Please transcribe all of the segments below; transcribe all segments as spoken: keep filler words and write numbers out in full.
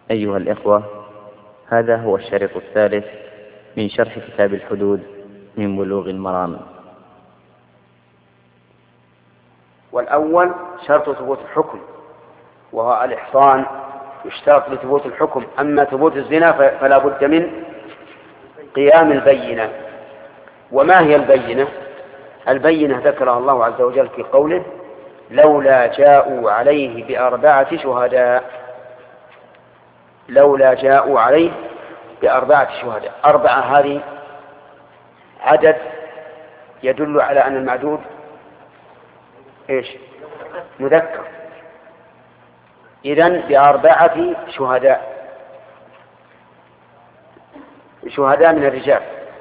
أيها الإخوة، هذا هو الشريط الثالث من شرح كتاب الحدود من بلوغ المرام. والأول شرط ثبوت الحكم، وهو الإحصان يشترط لثبوت الحكم. أما ثبوت الزنا فلا بد من قيام البينة. وما هي البينة؟ البينة ذكرها الله عز وجل في قوله: لولا جاءوا عليه بأربعة شهداء. لولا جاءوا عليه بأربعة شهداء. أربعة هذه عدد يدل على أن المعدود إيش؟ مذكر. إذن بأربعة شهداء، شهداء من الرجال.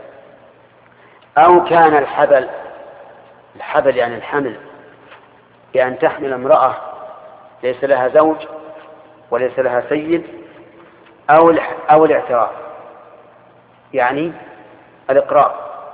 أو كان الحبل، الحبل يعني الحمل، بأن تحمل امرأة ليس لها زوج وليس لها سيد، أو أو الاعتراف يعني الإقرار.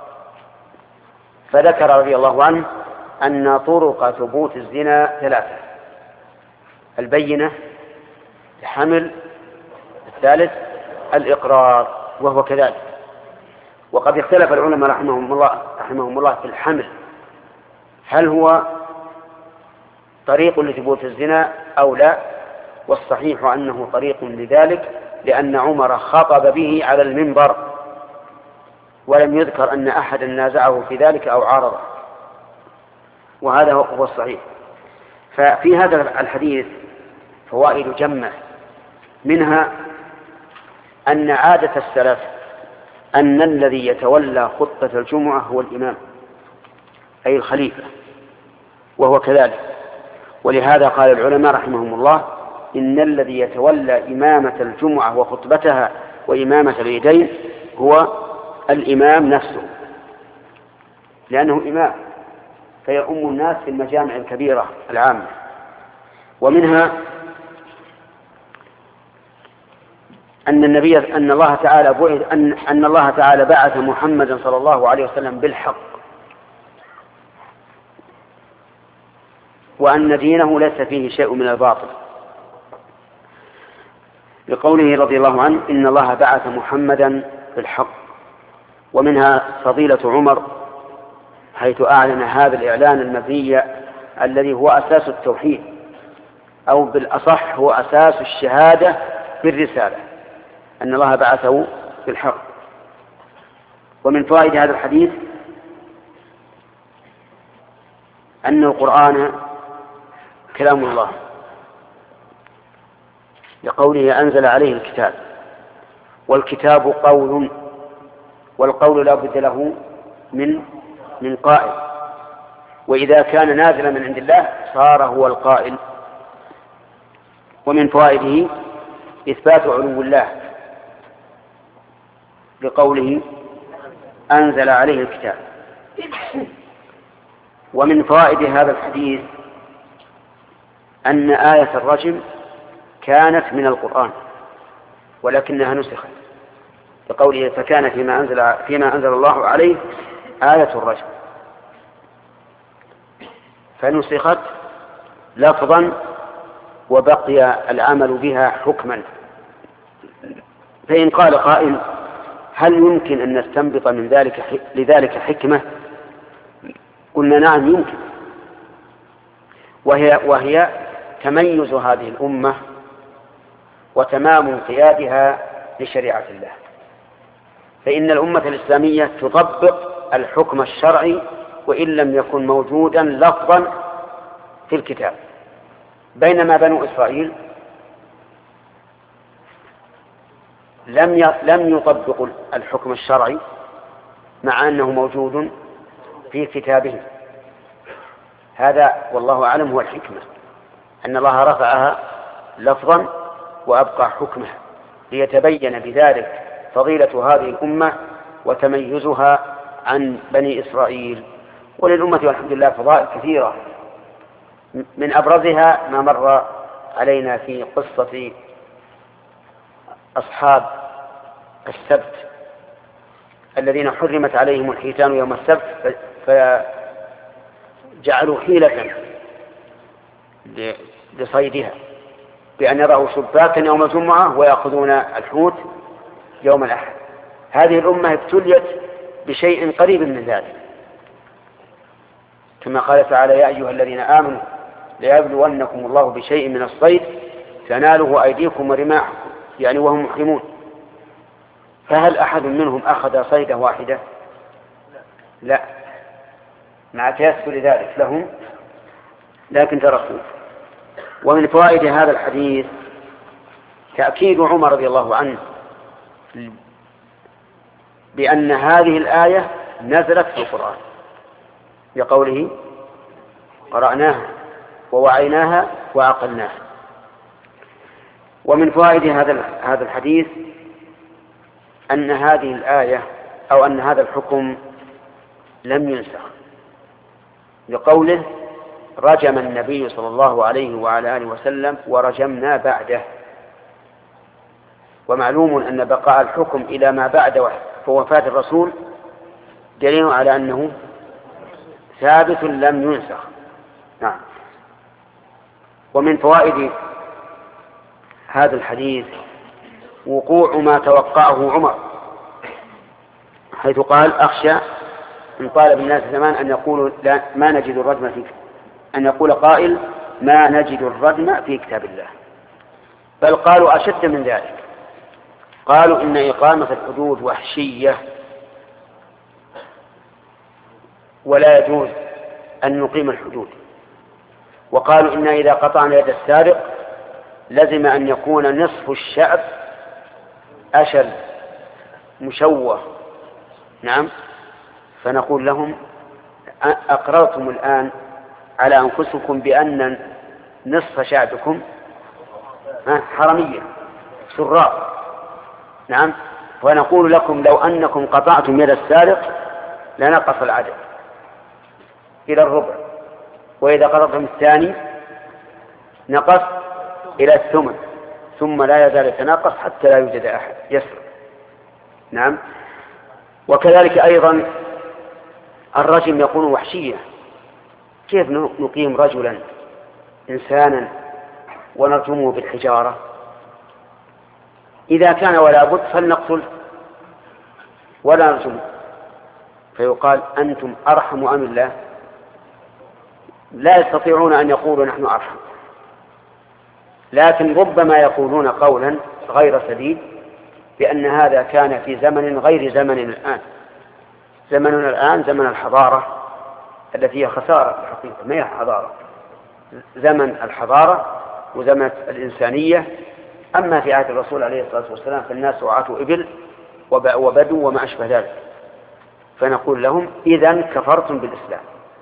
فذكر رضي الله عنه أن طرق ثبوت الزنا ثلاثة: البينة، الحمل، الثالث الإقرار، وهو كذلك. وقد اختلف العلماء رحمهم الله رحمهم الله في الحمل، هل هو طريق لثبوت الزنا أو لا؟ والصحيح أنه طريق لذلك، لأن عمر خطب به على المنبر ولم يذكر أن أحدا نازعه في ذلك أو عارضه، وهذا هو الصحيح. ففي هذا الحديث فوائد جمة، منها أن عادة السلف أن الذي يتولى خطبة الجمعة هو الإمام، أي الخليفة، وهو كذلك. ولهذا قال العلماء رحمهم الله: إن الذي يتولى إمامة الجمعة وخطبتها وإمامة العيدين هو الإمام نفسه، لأنه إمام فيؤم الناس في المجامع الكبيرة العامة. ومنها أن النبي أن الله تعالى بعث أن أن الله تعالى بعث محمدا صلى الله عليه وسلم بالحق، وأن دينه ليس فيه شيء من الباطل، لقوله رضي الله عنه: إن الله بعث محمدا بالحق. ومنها فضيلة عمر حيث أعلن هذا الإعلان المبني الذي هو أساس التوحيد، أو بالأصح هو أساس الشهادة بالرسالة، أن الله بعثه بالحق. ومن فوائد هذا الحديث أن القرآن كلام الله، لقوله: أنزل عليه الكتاب. والكتاب قول، والقول لا بد له من من قائل، وإذا كان نازلا من عند الله صار هو القائل. ومن فوائده إثبات علو الله، بقوله: أنزل عليه الكتاب. ومن فوائد هذا الحديث أن آية الرجم كانت من القرآن ولكنها نسخت، بقوله: فكان فيما أنزل, فيما أنزل الله عليه آية الرجم، فنسخت لفظا وبقي العمل بها حكما. فإن قال قائل: هل يمكن أن نستنبط من ذلك لذلك حكمة؟ قلنا: نعم يمكن، وهي, وهي تميز هذه الأمة وتمام انقيادها لشريعة الله. فإن الأمة الإسلامية تطبق الحكم الشرعي وإن لم يكن موجودا لفظا في الكتاب، بينما بنو إسرائيل لم لم يطبقوا الحكم الشرعي مع أنه موجود في كتابهم. هذا والله أعلم هو الحكمة، أن الله رفعها لفظا وأبقى حكمها، ليتبين بذلك فضيلة هذه الأمة وتميزها عن بني إسرائيل. وللأمة والحمد لله فضائل كثيرة، من أبرزها ما مر علينا في قصة أصحاب السبت الذين حرمت عليهم الحيتان يوم السبت فجعلوا حيلة لصيدها بأن يضعوا شباكا يوم الجمعة ويأخذون الحوت يوم الأحد. هذه الأمة ابتليت بشيء قريب من ذلك، كما قال تعالى: يا أيها الذين آمنوا ليبلونكم الله بشيء من الصيد تناله أيديكم ورماحكم، يعني وهم محرمون. فهل أحد منهم أخذ صيدة واحدة؟ لا، مع تيسر ذلك لهم، لكن تركوا. ومن فوائد هذا الحديث تأكيد عمر رضي الله عنه بأن هذه الآية نزلت في القرآن بقوله: قرأناها ووعيناها وعقلناها. ومن فوائد هذا هذا الحديث أن هذه الآية أو أن هذا الحكم لم ينسخ، لقوله: رجم النبي صلى الله عليه وعلى آله وسلم ورجمنا بعده. ومعلوم أن بقاء الحكم إلى ما بعد وفاة الرسول دليل على أنه ثابت لم ينسخ. نعم. ومن فوائد هذا الحديث وقوع ما توقعه عمر، حيث قال: أخشى إن طالب الناس زمان أن يقولوا لا ما نجد الرجم في أن يقول قائل ما نجد الرجم في كتاب الله، بل قالوا أشد من ذلك، قالوا إن إقامة الحدود وحشية ولا يجوز أن نقيم الحدود. وقالوا إن إذا قطعنا يد السارق لزم أن يكون نصف الشعب أشل مشوه. نعم. فنقول لهم: أقررتم الآن على أنفسكم بأن نصف شعبكم حرمية سراء. نعم. ونقول لكم: لو أنكم قطعتم يد السارق لنقص العدد إلى الربع، وإذا قطعتم الثاني نقص إلى الثمن، ثم لا يزال يتناقص حتى لا يوجد أحد يسرق. نعم. وكذلك أيضا الرجم يكون وحشية. كيف نقيم رجلا إنسانا ونرجمه بالحجارة؟ إذا كان ولا بد فلنقتل ولا نرجمه، فيقال: أنتم أرحم أم الله؟ لا يستطيعون أن يقولوا نحن أرحم، لكن ربما يقولون قولا غير سديد بأن هذا كان في زمن غير زمن الآن. زمننا الآن زمن الحضارة التي هي خسارة الحقيقة، ما هي حضارة، زمن الحضارة وزمن الإنسانية. أما في عهد الرسول عليه الصلاة والسلام فالناس وعاتوا إبل وبدوا وما أشبه ذلك. فنقول لهم: إذن كفرتم بالإسلام.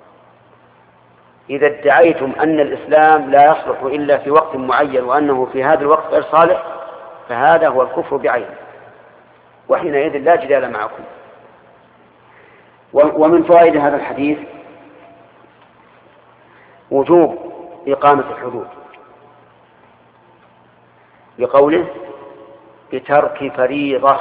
إذا ادعيتم أن الإسلام لا يصلح إلا في وقت معين وأنه في هذا الوقت غير صالح فهذا هو الكفر بعينه، وحينئذ لا جدال معكم. ومن فوائد هذا الحديث وجوب إقامة الحدود بقوله: بترك فريضة.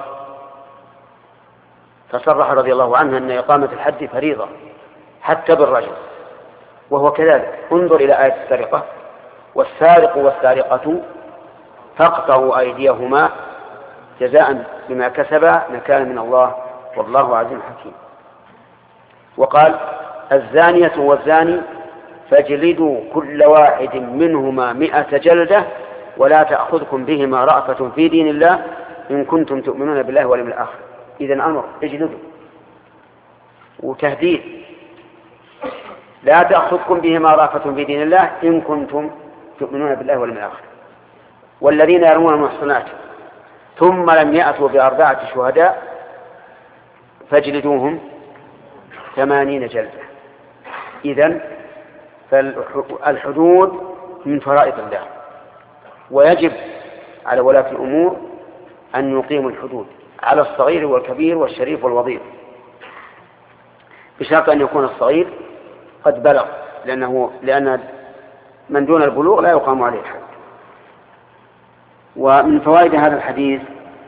فصرح رضي الله عنه أن إقامة الحد فريضة حتى بالرجل، وهو كذلك. انظر إلى آية السرقة: والسارق والسارقة فاقطعوا أيديهما جزاء بما كسبا نكالا من الله والله عزيز حكيم. وقال: الزانية والزاني فاجلدوا كل واحد منهما مئة جلدة ولا تأخذكم بهما رأفة في دين الله إن كنتم تؤمنون بالله واليوم الآخر. إذن أمر اجلدوا وتهديد، لا تأخذكم بهما رأفة في دين الله إن كنتم تؤمنون بالله واليوم الآخر. والذين يرمون المحصنات ثم لم يأتوا بأربعة شهداء فاجلدوهم ثمانين جلدة. إذن فالحدود من فرائض الله، ويجب على ولاة الأمور أن يقيموا الحدود على الصغير والكبير والشريف والوضيع، بشرط أن يكون الصغير قد بلغ، لأنه لأن من دون البلوغ لا يقام عليه الحد. ومن فوائد هذا الحديث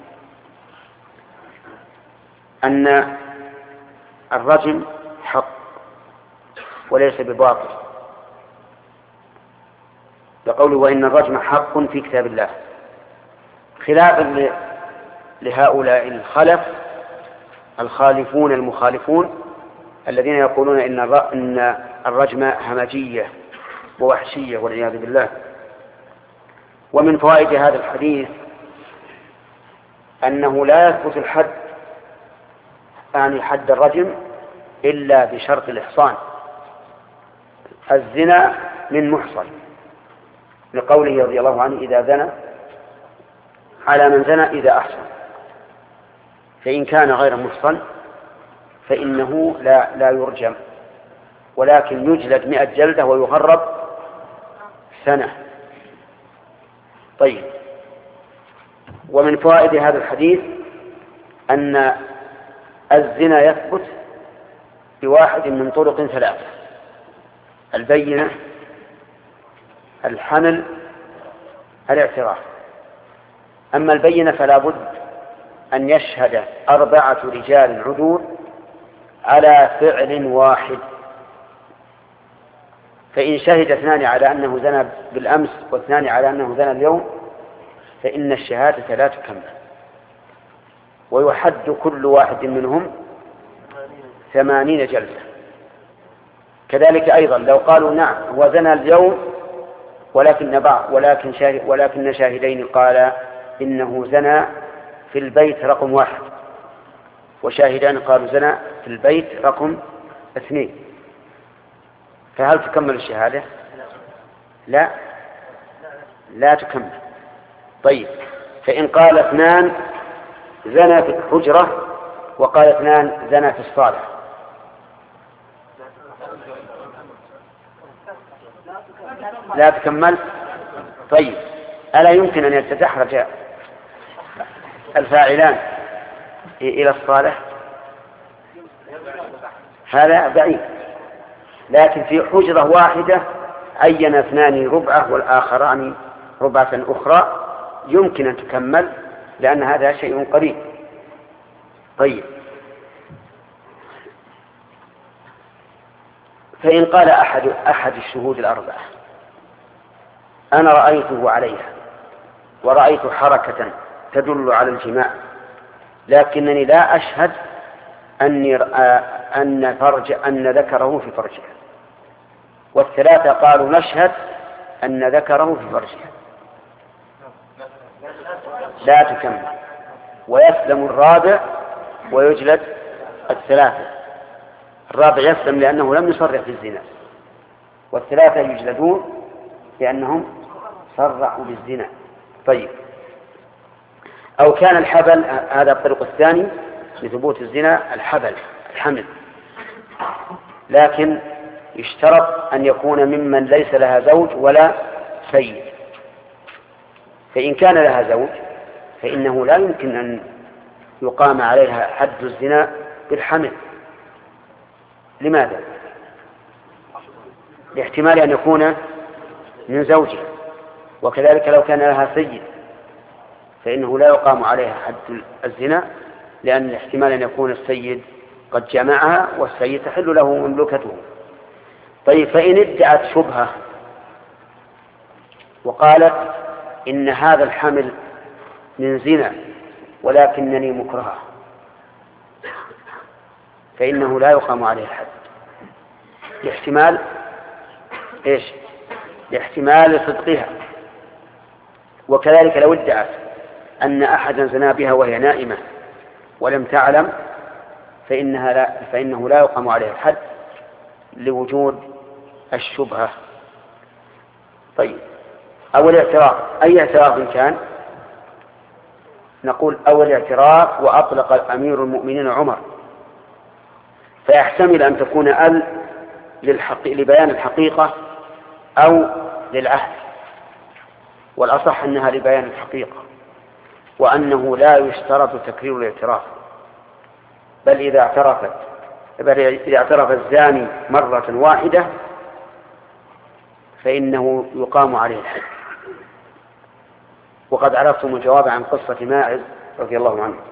أن الرجم حق وليس بباطل، لقوله وإن الرجم حق في كتاب الله، خلافا لهؤلاء الخلف الخالفون المخالفون الذين يقولون إن الرجم همجية ووحشية والعياذ بالله. ومن فوائد هذا الحديث أنه لا يثبت الحد يعني حد الرجم إلا بشرط الإحصان، الزنا من محصن، لقوله رضي الله عنه إذا زنى على من زنى إذا أحصن، فإن كان غير محصن فإنه لا, لا يرجم، ولكن يجلد مئة جلدة ويغرب سنة. طيب، ومن فوائد هذا الحديث أن الزنا يثبت بواحد من طرق ثلاثة: البينة، الحمل، الاعتراف. أما البينة فلا بد أن يشهد أربعة رجال عدول على فعل واحد، فإن شهد اثنان على أنه زنى بالأمس واثنان على أنه زنى اليوم فإن الشهادة لا تكمل، ويحد كل واحد منهم ثمانين جلدة. كذلك أيضا لو قالوا نعم هو زنى اليوم ولكن بعض ولكن شاهد ولكن شاهدين قال إنه زنى في البيت رقم واحد، وشاهدان قالوا زنى في البيت رقم اثنين، فهل تكمل الشهادة؟ لا، لا تكمل. طيب، فإن قال اثنان زنى في الحجرة وقال اثنان زنى في الصالة لا تكمل. طيب، ألا يمكن أن يتدحرج الفاعلان إلى الصالح؟ هذا بعيد، لكن في حجرة واحدة عين اثنان ربعة والآخران ربعة أخرى يمكن أن تكمل، لأن هذا شيء قريب. طيب، فإن قال أحد أحد الشهود الأربعة أنا رأيته عليها ورأيت حركة تدل على الجماع، لكنني لا أشهد أني أن فرج أن ذكره في فرجها، والثلاثة قالوا نشهد أن ذكره في فرجها، لا تكمل، ويسلم الرابع ويجلد الثلاثة. الرابع يسلم لأنه لم يصرح في الزنا، والثلاثة يجلدون لأنهم صرحوا بالزنا. طيب، أو كان الحبل، هذا الطريق الثاني لثبوت الزنا، الحبل الحمل، لكن يشترط أن يكون ممن ليس لها زوج ولا سيد، فإن كان لها زوج فإنه لا يمكن أن يقام عليها حد الزنا بالحمل. لماذا؟ لاحتمال أن يكون من زوجها، وكذلك لو كان لها سيد فإنه لا يقام عليها حد الزنا، لأن الاحتمال أن يكون السيد قد جمعها والسيد تحل له مملكته. طيب، فإن ادعت شبهة وقالت إن هذا الحمل من زنا ولكنني مكرهة فإنه لا يقام عليه الحد، لاحتمال إيش؟ لاحتمال صدقها. وكذلك لو ادعت أن أحدا زنى بها وهي نائمة ولم تعلم فإنها لا فإنه لا يقام عليه الحد لوجود الشبهة. طيب، أو الاعتراف، أي اعتراف كان؟ نقول أول اعتراف وأطلق أمير المؤمنين عمر، فيحتمل أن تكون ال للحق... لبيان الحقيقة أو للعهد، والأصح أنها لبيان الحقيقة، وأنه لا يشترط تكرير الاعتراف، بل إذا اعترفت بل إذا اعترف الزاني مرة واحدة فإنه يقام عليه الحد. وقد عرفتم الجواب عن قصة ماعز رضي الله عنه.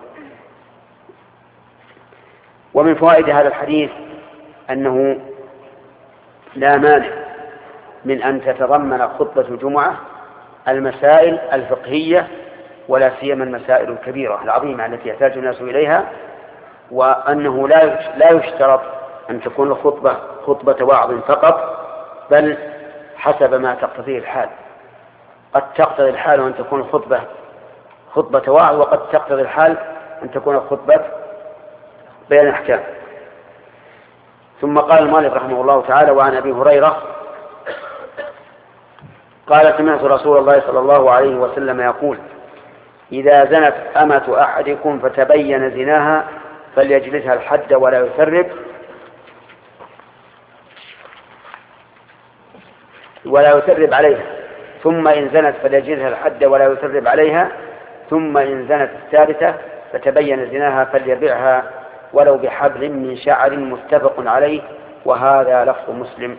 ومن فوائد هذا الحديث أنه لا مانع من أن تتضمن خطبة الجمعة المسائل الفقهية ولا سيما المسائل الكبيرة العظيمة التي يحتاج الناس إليها، وأنه لا يشترط أن تكون الخطبة خطبة وعظ فقط، بل حسب ما تقتضيه الحال. قد تقتضي الحال أن تكون الخطبة خطبة وعظ، وقد تقتضي الحال أن تكون الخطبة بيان أحكام. ثم قال المؤلف رحمه الله تعالى: وعن أبي هريرة قال: سمعت رسول الله صلى الله عليه وسلم يقول: إذا زنت أمة أحدكم فتبين زناها فليجلدها الحد ولا يثرب ولا يثرب عليها، ثم إن زنت فليجلدها الحد ولا يثرب عليها، ثم إن زنت الثالثة فتبين زناها فليبيعها ولو بحبل من شعر، متفق عليه، وهذا لفظ مسلم.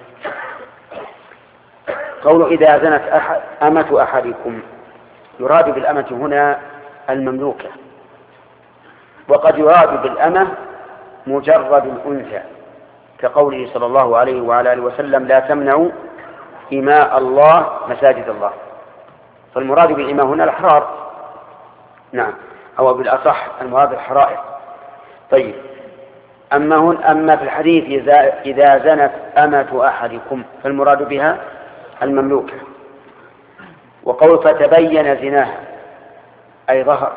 قول إذا زنت أحد أمة أحدكم، يراد بالأمة هنا المملوكة، وقد يراد بالأمة مجرد الأنثى، كقوله صلى الله عليه وعلى آله وسلم: لا تمنعوا إماء الله مساجد الله. فالمراد بالإماء هنا الأحرار، نعم، أو بالأصح المراد الحرائر. طيب، أما, هن أما في الحديث إذا, إذا زنت أمة أحدكم فالمراد بها المملوكة. وقول فتبين زناها أي ظهر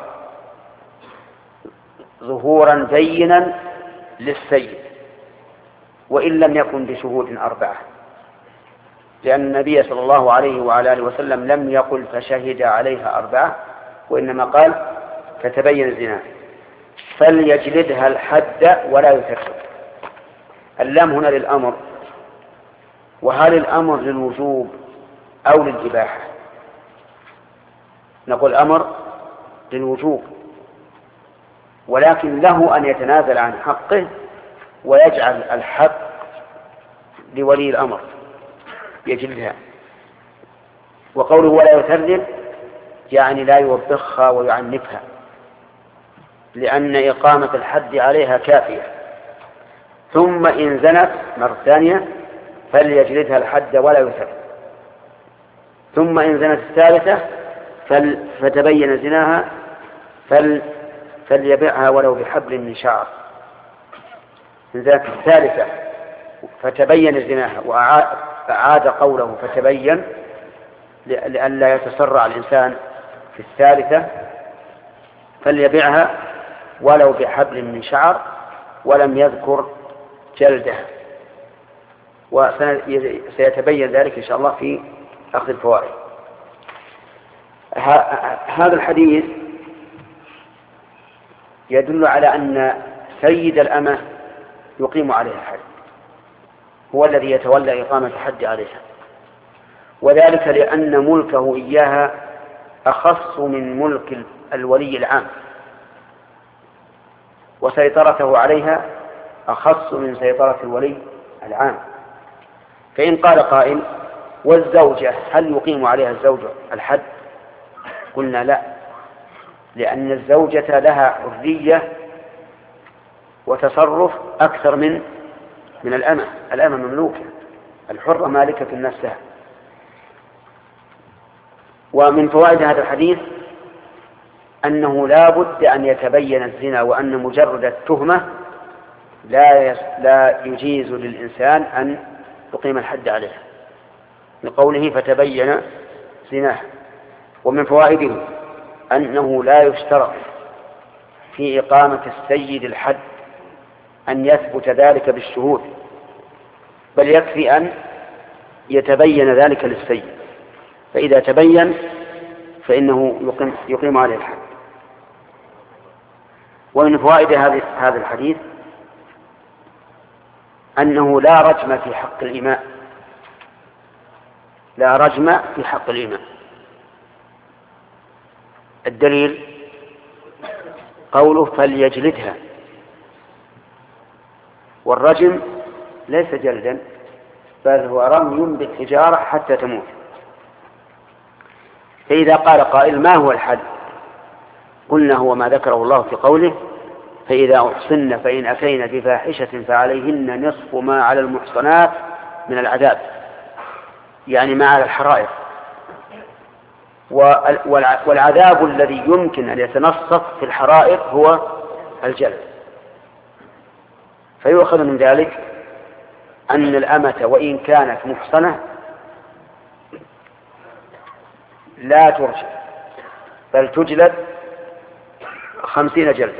ظهورا بينا للسيد، وإن لم يكن بشهود أربعة، لأن النبي صلى الله عليه وعلى آله وسلم لم يقل فشهد عليها أربعة، وإنما قال فتبين زناها فليجلدها الحد ولا يثرب. اللام هنا للأمر، وهل الأمر للوجوب أو للإباحة؟ نقول أمر للوجوب، ولكن له أن يتنازل عن حقه ويجعل الحق لولي الأمر يجلدها. وقوله ولا يثرب يعني لا يوبخها ويعنفها، لأن إقامة الحد عليها كافية. ثم إن زنت مرة ثانية فليجلدها الحد ولا يثرب، ثم إن زنت الثالثة فل فتبين زناها فل فليبيعها ولو بحبل من شعر. إن زنت الثالثة فتبين زناها، وأعاد قوله فتبين لئلا يتسرع الإنسان في الثالثة، فليبيعها ولو بحبل من شعر، ولم يذكر جلدها، وسيتبين ذلك إن شاء الله في أخذ الفوائد. هذا الحديث يدل على أن سيد الأمة يقيم عليها الحد، هو الذي يتولى إقامة الحد عليها، وذلك لأن ملكه إياها أخص من ملك الولي العام، وسيطرته عليها أخص من سيطرة الولي العام. فإن قال قائل: والزوجة هل يقيم عليها الزوج الحد؟ قلنا لا، لأن الزوجة لها حرية وتصرف أكثر من من الأمة. الأمة مملوكة، الحرة مالكة نفسها. ومن فوائد هذا الحديث أنه لا بد أن يتبين الزنا، وأن مجرد التهمة لا لا يجيز للإنسان أن يقيم الحد عليها، لقوله فتبين زناه. ومن فوائده أنه لا يشترط في إقامة السيد الحد أن يثبت ذلك بالشهود، بل يكفي أن يتبين ذلك للسيد، فإذا تبين فإنه يقيم, يقيم عليه الحد. ومن فوائد هذا الحديث أنه لا رجم في حق الإماء، لا رجم في حق الإماء. الدليل قوله فليجلدها، والرجم ليس جلدا بل هو رمي بالحجارة حتى تموت. فإذا قال قائل: ما هو الحد؟ قلنا: هو ما ذكره الله في قوله: فإذا أحصن فإن أتين بفاحشة فعليهن نصف ما على المحصنات من العذاب. يعني ما على الحرائر. والعذاب الذي يمكن أن يتنصف في الحرائر هو الجلد. فيؤخذ من ذلك أن الأمة وإن كانت محصنة لا ترجع بل تجلد خمسين جلدة.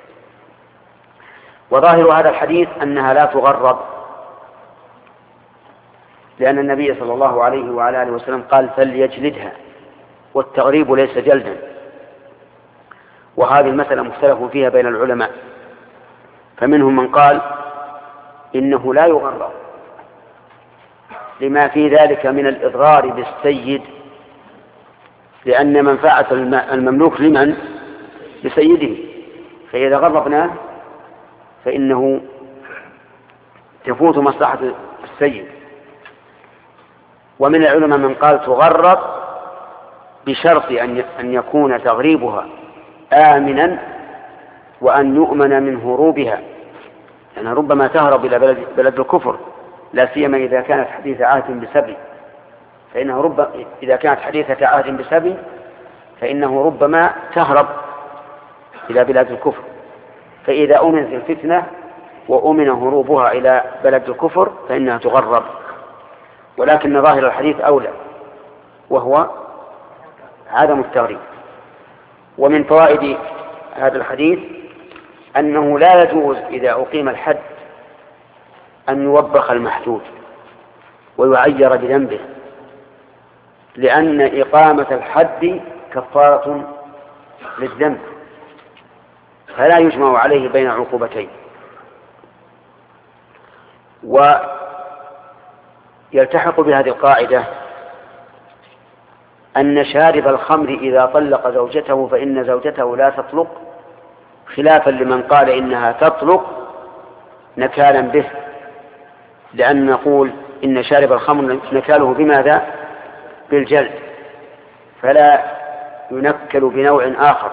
وظاهر هذا الحديث أنها لا تغرب، لأن النبي صلى الله عليه وعلى آله وسلم قال فليجلدها، والتغريب ليس جلدا. وهذه المسألة مختلف فيها بين العلماء، فمنهم من قال إنه لا يغرب لما في ذلك من الإضرار بالسيد، لأن منفعة المملوك لمن؟ لسيده، فإذا غربناه فإنه تفوت مصلحة السيد. ومن العلماء من قال تغرب بشرط أن يكون تغريبها آمنا وأن يؤمن من هروبها، لأنها يعني ربما تهرب إلى بلد, بلد الكفر، لا سيما إذا كانت حديثة عهد بسبي، فإنه رب إذا كانت حديثة عهد بسبي فإنه ربما تهرب إلى بلاد الكفر. فإذا أمنت الفتنة وأمن هروبها إلى بلد الكفر فإنها تغرب. ولكن ظاهر الحديث أولى، وهو عدم التغريب. ومن فوائد هذا الحديث أنه لا يجوز إذا أقيم الحد أن يوبخ المحدود ويعير بذنبه، لأن إقامة الحد كفارة للذنب، فلا يجمع عليه بين عقوبتين. ويلتحق بهذه القاعدة أن شارب الخمر إذا طلق زوجته فإن زوجته لا تطلق، خلافا لمن قال إنها تطلق نكالا به، لأن نقول إن شارب الخمر نكاله بماذا؟ بالجلد، فلا ينكل بنوع آخر.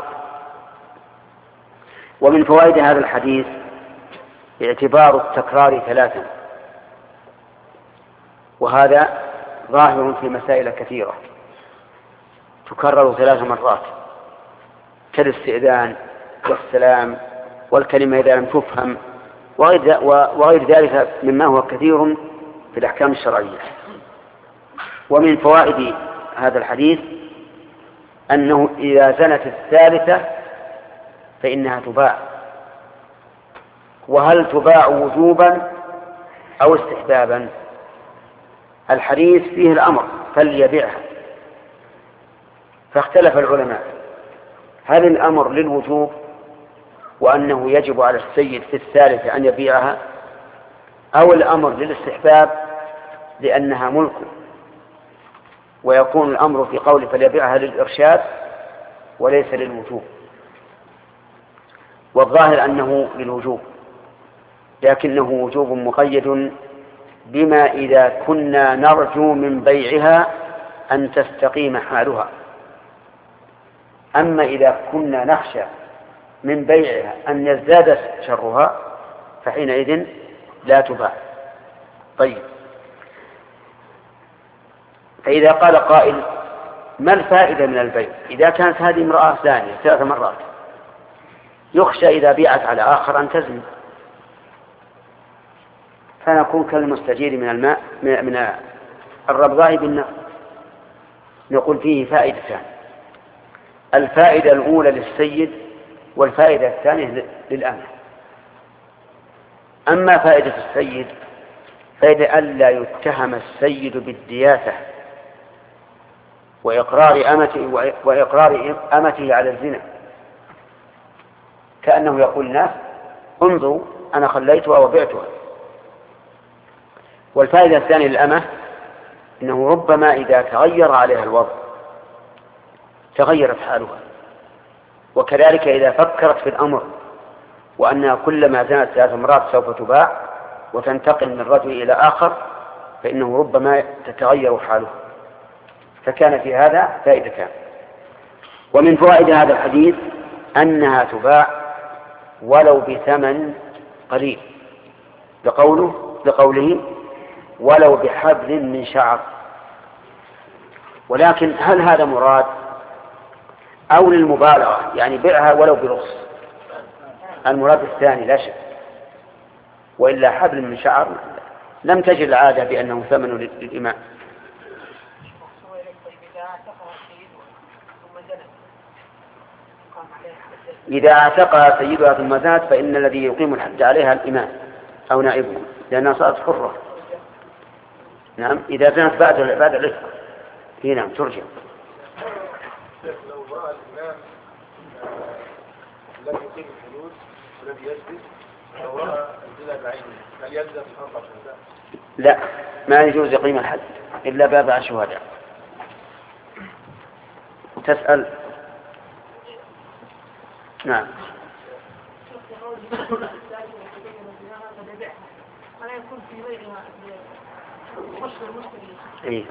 ومن فوائد هذا الحديث اعتبار التكرار ثلاثا، وهذا ظاهر في مسائل كثيرة تكرر ثلاث مرات، كالاستئذان والسلام والكلمة إذا لم تفهم وغير ذلك مما هو كثير في الأحكام الشرعية. ومن فوائد هذا الحديث أنه إذا زنت الثالثة فإنها تباع. وهل تباع وجوبا أو استحبابا؟ الحديث فيه الأمر فليبيعها، فاختلف العلماء هل الأمر للوجوب وأنه يجب على السيد في الثالثة أن يبيعها، أو الأمر للاستحباب لأنها ملك، ويكون الأمر في قول فليبيعها للإرشاد وليس للوجوب. والظاهر أنه للوجوب، لكنه وجوب مقيد بما إذا كنا نرجو من بيعها أن تستقيم حالها. أما إذا كنا نخشى من بيعها أن يزداد شرها فحينئذ لا تباع. طيب، فإذا قال قائل ما الفائدة من البيع إذا كانت هذه امرأة ثانية ثلاث مرات، يخشى إذا بيعت على آخر أن تزني، فنكون كالمستجير من الماء من الربضاء بالنار. نقول فيه فائدتان، الفائدة الأولى للسيد والفائدة الثانية للأمة. أما فائدة السيد فائدة ألا يتهم السيد بالدياثة وإقرار أمته وإقرار أمته على الزنا، كأنه يقول الناس انظروا أنا خليتها وبعتها. والفائدة الثانية للأمة إنه ربما إذا تغير عليها الوضع تغيرت حالها، وكذلك إذا فكرت في الأمر وأنها كلما زنت ثلاث مرات سوف تباع وتنتقل من رجل إلى آخر فإنه ربما تتغير حاله، فكان في هذا فائدتان. ومن فوائد هذا الحديث أنها تباع ولو بثمن قليل، لقوله لقوله ولو بحبل من شعر، ولكن هل هذا مراد أو للمبالغة، يعني بيعها ولو برخص؟ المراد الثاني لا شك، وإلا حبل من شعر لم تجد العادة بأنه ثمن للإمام. إذا اعتقها سيدها ثم زاد فإن الذي يقيم الحد عليها الإمام أو نائبه، لأنها صارت حرة. نعم، إذا زنت بعد بعد العتق هي نعم ترجع. لو رأى الإمام الذي يقيم الحدود والذي يجلس لو رأى الزنا بعينه هل يلزم أربع شهداء؟ لا، ما يجوز يقيم الحد إلا بأربع شهداء. تسأل؟ نعم. إيه.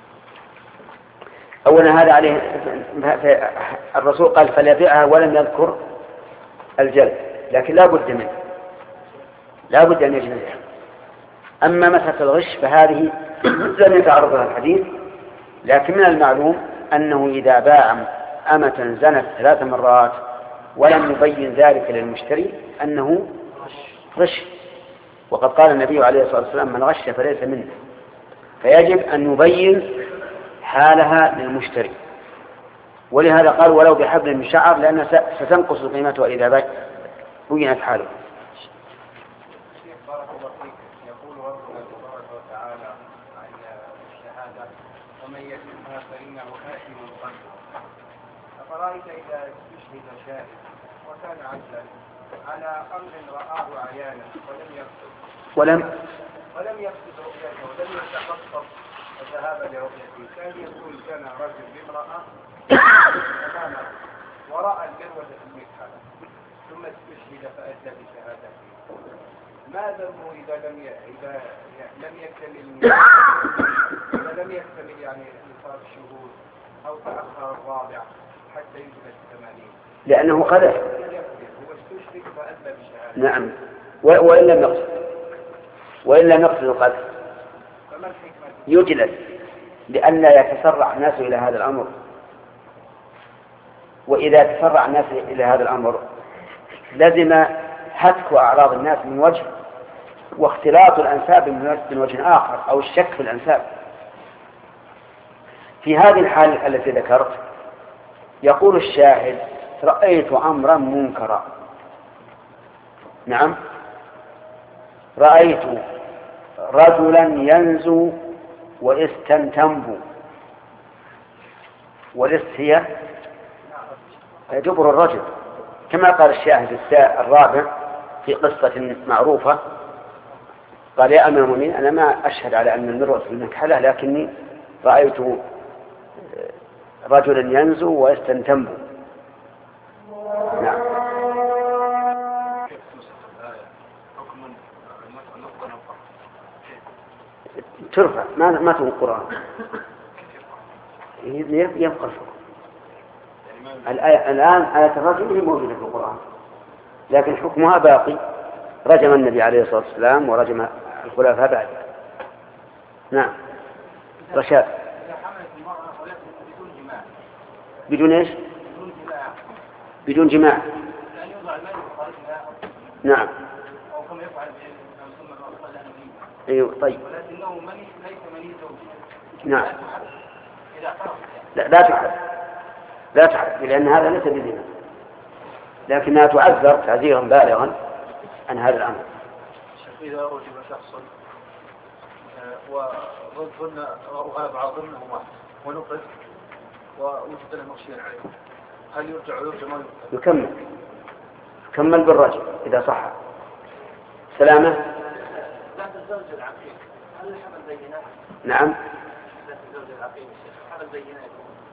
أولا هذا عليه الرسول قال فليبيعها ولم يذكر الجلد، لكن لا بد منه، لا بد أن يجلدها. أما مسألة الغش فهذه لم يتعرض لها الحديث، لكن من المعلوم أنه إذا باع أمة زنت ثلاث مرات ولم يبين ذلك للمشتري أنه غش، وقد قال النبي عليه الصلاة والسلام من غش فليس منه، فيجب أن يبين حالها للمشتري. ولهذا قال ولو بحبل من شعر، لأن ستنقص قيمتها إذا بينت حاله. بارك الله فيك. يقول ربنا تبارك وتعالى عن الشهادة ومن يكتمها فإنه آثم قلبه. أفرأيت إذا استشهد شاهد وكان عجلا على أمر رآه عيانا ولم يقصد ولم ولم يقصد رؤيته ولم يتخطط الذهاب لرؤيته، كان يقول كان رجل بامرأة أمامه ورأى الجروة في المكحلة ثم استشهد فأدلى بشهادته، ما ذنبه إذا لم ي... إذا لم يكتمل إذا لم يكتمل يعني إنصاف الشهود أو تأخر الرابع حتى يجلس ثمانين؟ لأنه قدر. هو استشهد فأدلى بشهادته. نعم، وإن لم يقصد وإن لم يقصد القدر فما الحكمة؟ يجلس لئلا يتسرع الناس إلى هذا الأمر، وإذا تسرع الناس إلى هذا الأمر لزم هتك أعراض الناس من وجه، واختلاط الأنساب من وجه آخر، أو الشك في الأنساب. في هذه الحالة التي ذكرت يقول الشاهد رأيت أمرا منكرا. نعم، رأيت رجلا ينزو واستنتنب، والاست هي دبر الرجل، كما قال الشاهد الرابع في قصة معروفة قال يا أمير المؤمنين أنا ما أشهد على أن المروة في المكحلة، لكني رأيت رجلا ينزو ويستنتنب. نعم. ترفع ما ما تقول القرآن يبقى الحكم. الآية الآن آية الرجل هي موجودة في القرآن، لكن حكمها باقي. رجم النبي عليه الصلاة والسلام ورجم الخلفاء بعد. نعم. رشاد. بدون ايش؟ بدون جماع. نعم. ايوه طيب. ولكنه مني ليس مني زوجي. نعم. لا لا تحد لا تحد لأن هذا ليس بزنا، لكنها تعذر تعذيرا بالغا عن هذا الأمر. إذا رجم شخص وظن وغاب على ظنه واحد ونقذ ووجد له مغشيا عليه، هل يرجع ويرجع ما يرجع؟ يكمل كمل بالرجل إذا صح. سلامة. لا الزوج العقيم هل الحمل بينات؟ نعم. لا الزوج العقيم الحمل بينات.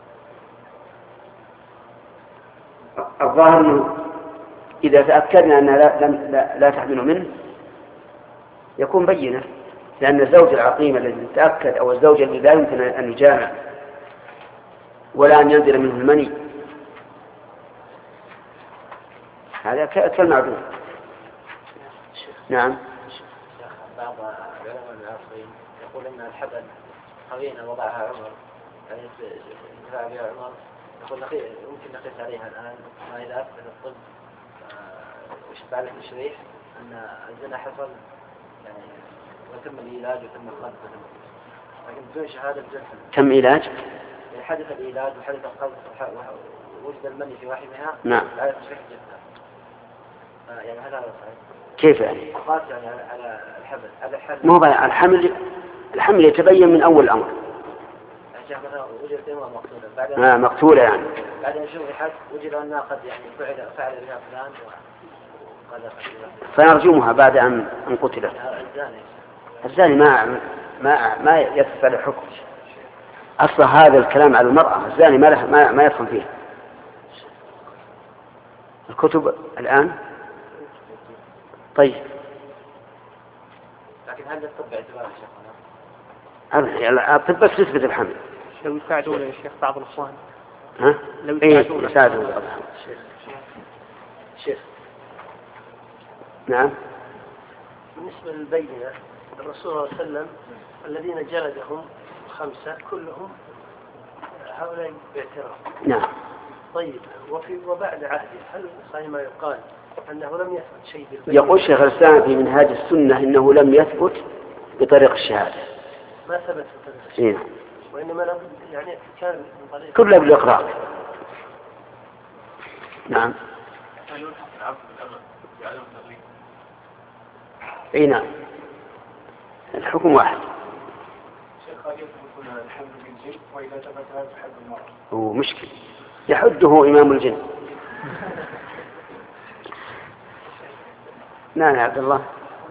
الظاهر أنه إذا تأكدنا أنها لا, لا, لا تحمل منه يكون بينة، لأن الزوج العقيم الذي تأكد أو الزوج الذي لا يمكن أن يجامع ولا أن ينزل منه المني هذا كالمعدوم. نعم. بعض العلماء العصريين يقول أن الحبل قرينة وضعها عمر يعني مثل أبي عمر يقول نقي ممكن نقيس عليها الآن ما إذا أثبت الطب وش بعد التشريح أن الزنا حصل يعني وتم العلاج وتم القذف لكن بدون شهادة بدون حدث. تم علاج؟ يعني حدث العلاج وحدث القذف ووجد المني في رحمها نعم. بعد تشريح جثة. يعني هذا صحيح. كيف يعني؟ قاس يعني على الحمل على الحمل. مو بقى الحمل الحمل يتبين من أول الأمر. يعني مثلا وجدت امرأة مقتولة بعد آه مقتولة يعني. بعد أن شرحت وجد أنها قد يعني فعل فعل بها فلان وقد فنرجمها بعد أن أن قتلت. الزاني ما ما ما يثبت له حكم. أصلا هذا الكلام على المرأة الزاني ما له ما ما يفهم فيه. الكتب الآن. طيب. لكن هل الطب باعتبار شيخنا؟ الطب بس يثبت الحمل. لو يساعدون يا شيخ بعض الإخوان. ها؟ لو يساعدون. يساعدون بعض. شيخ. شيخ. نعم. بالنسبة للبينة الرسول صلى الله عليه وسلم الذين جلدهم خمسة كلهم هؤلاء باعتراف. نعم. طيب وفي وبعد عهده هل صحيح ما يقال أنه لم يثبت شيء بالبينة؟ يقول شيخ الإسلام في منهاج السنة إنه لم يثبت بطريق الشهادة. ما ثبت بطريق الشهادة. إيه. وإنما يعني كان من طريق كله بالإقرار. نعم. اي نعم الحكم واحد. شيخ قد يثبت الحمل بالجن واذا ثبت هذا حد المرأة. هو مشكل يحده امام الجن. نعم يا عبد الله.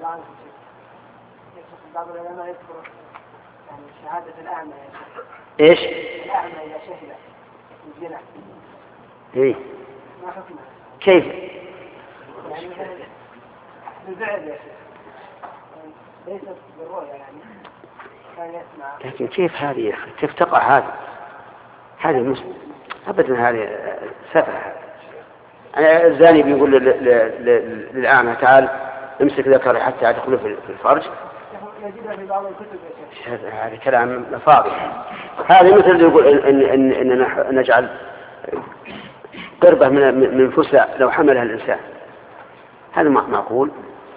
بعض العلماء يذكر يعني شهادة الأعمى. ايش؟ الأعمى إذا شهد الزنا. ايه. ما حكمها؟ كيف؟ يعني بالفعل يا شيخ. ليست بالرؤيا يعني. كان يسمع. لكن كيف هذه يا أخي؟ كيف تقع هذه؟ هذه مسلم أبدا هذه سفه. أنا الزاني بيقول للأعمى تعال امسك ذكري حتى أدخله في الفرج. نجدها في بعض الكتب يا شيخ. هذا كلام فاضي. هذه مثل اللي يقول إن إن إن نجعل قربة من من فسع لو حملها الإنسان. هذا معقول؟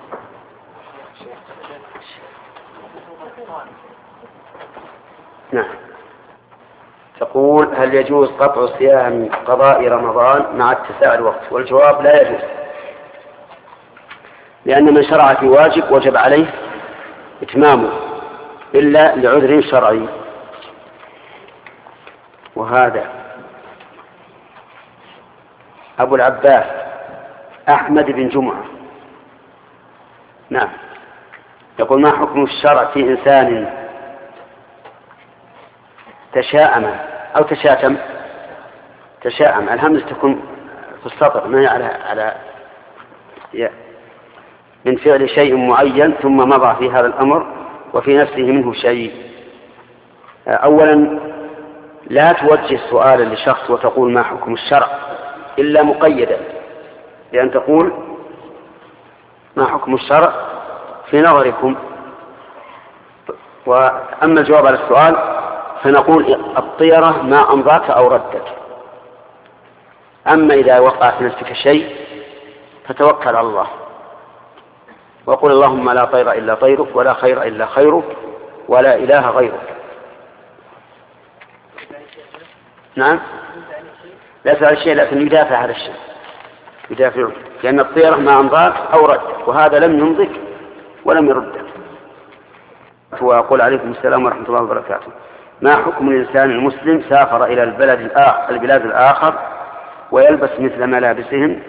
نعم. تقول هل يجوز قطع صيام قضاء رمضان مع اتساع الوقت؟ والجواب لا يجوز، لأن من شرع في واجب وجب عليه إتمامه إلا لعذر شرعي. وهذا أبو العباس أحمد بن جمعة نعم يقول ما حكم الشرع في إنسان تشاءم أو تشاتم؟ تشاءم الهمزة تكون في السطر ما هي على على من فعل شيء معين ثم مضى في هذا الأمر وفي نفسه منه شيء. أولا لا توجه سؤالا لشخص وتقول ما حكم الشرع إلا مقيدا، لأن تقول ما حكم الشرع في نظركم. وأما الجواب على السؤال فنقول الطيرة ما أمضاك أو ردك. أما إذا وقع في نفسك شيء فتوكل على الله وقل اللهم لا طير إلا طيرك ولا خير إلا خيرك ولا إله غيرك. نعم لا تفعل شيء لكن يدافع هذا الشيء يدافعه، لأن الطيرة ما أمضاك أو ردك وهذا لم يمضك ولم يردك. وأقول عليكم السلام ورحمة الله وبركاته. ما حكم الإنسان المسلم سافر إلى البلد الآخر البلاد الآخر ويلبس مثل ملابسهم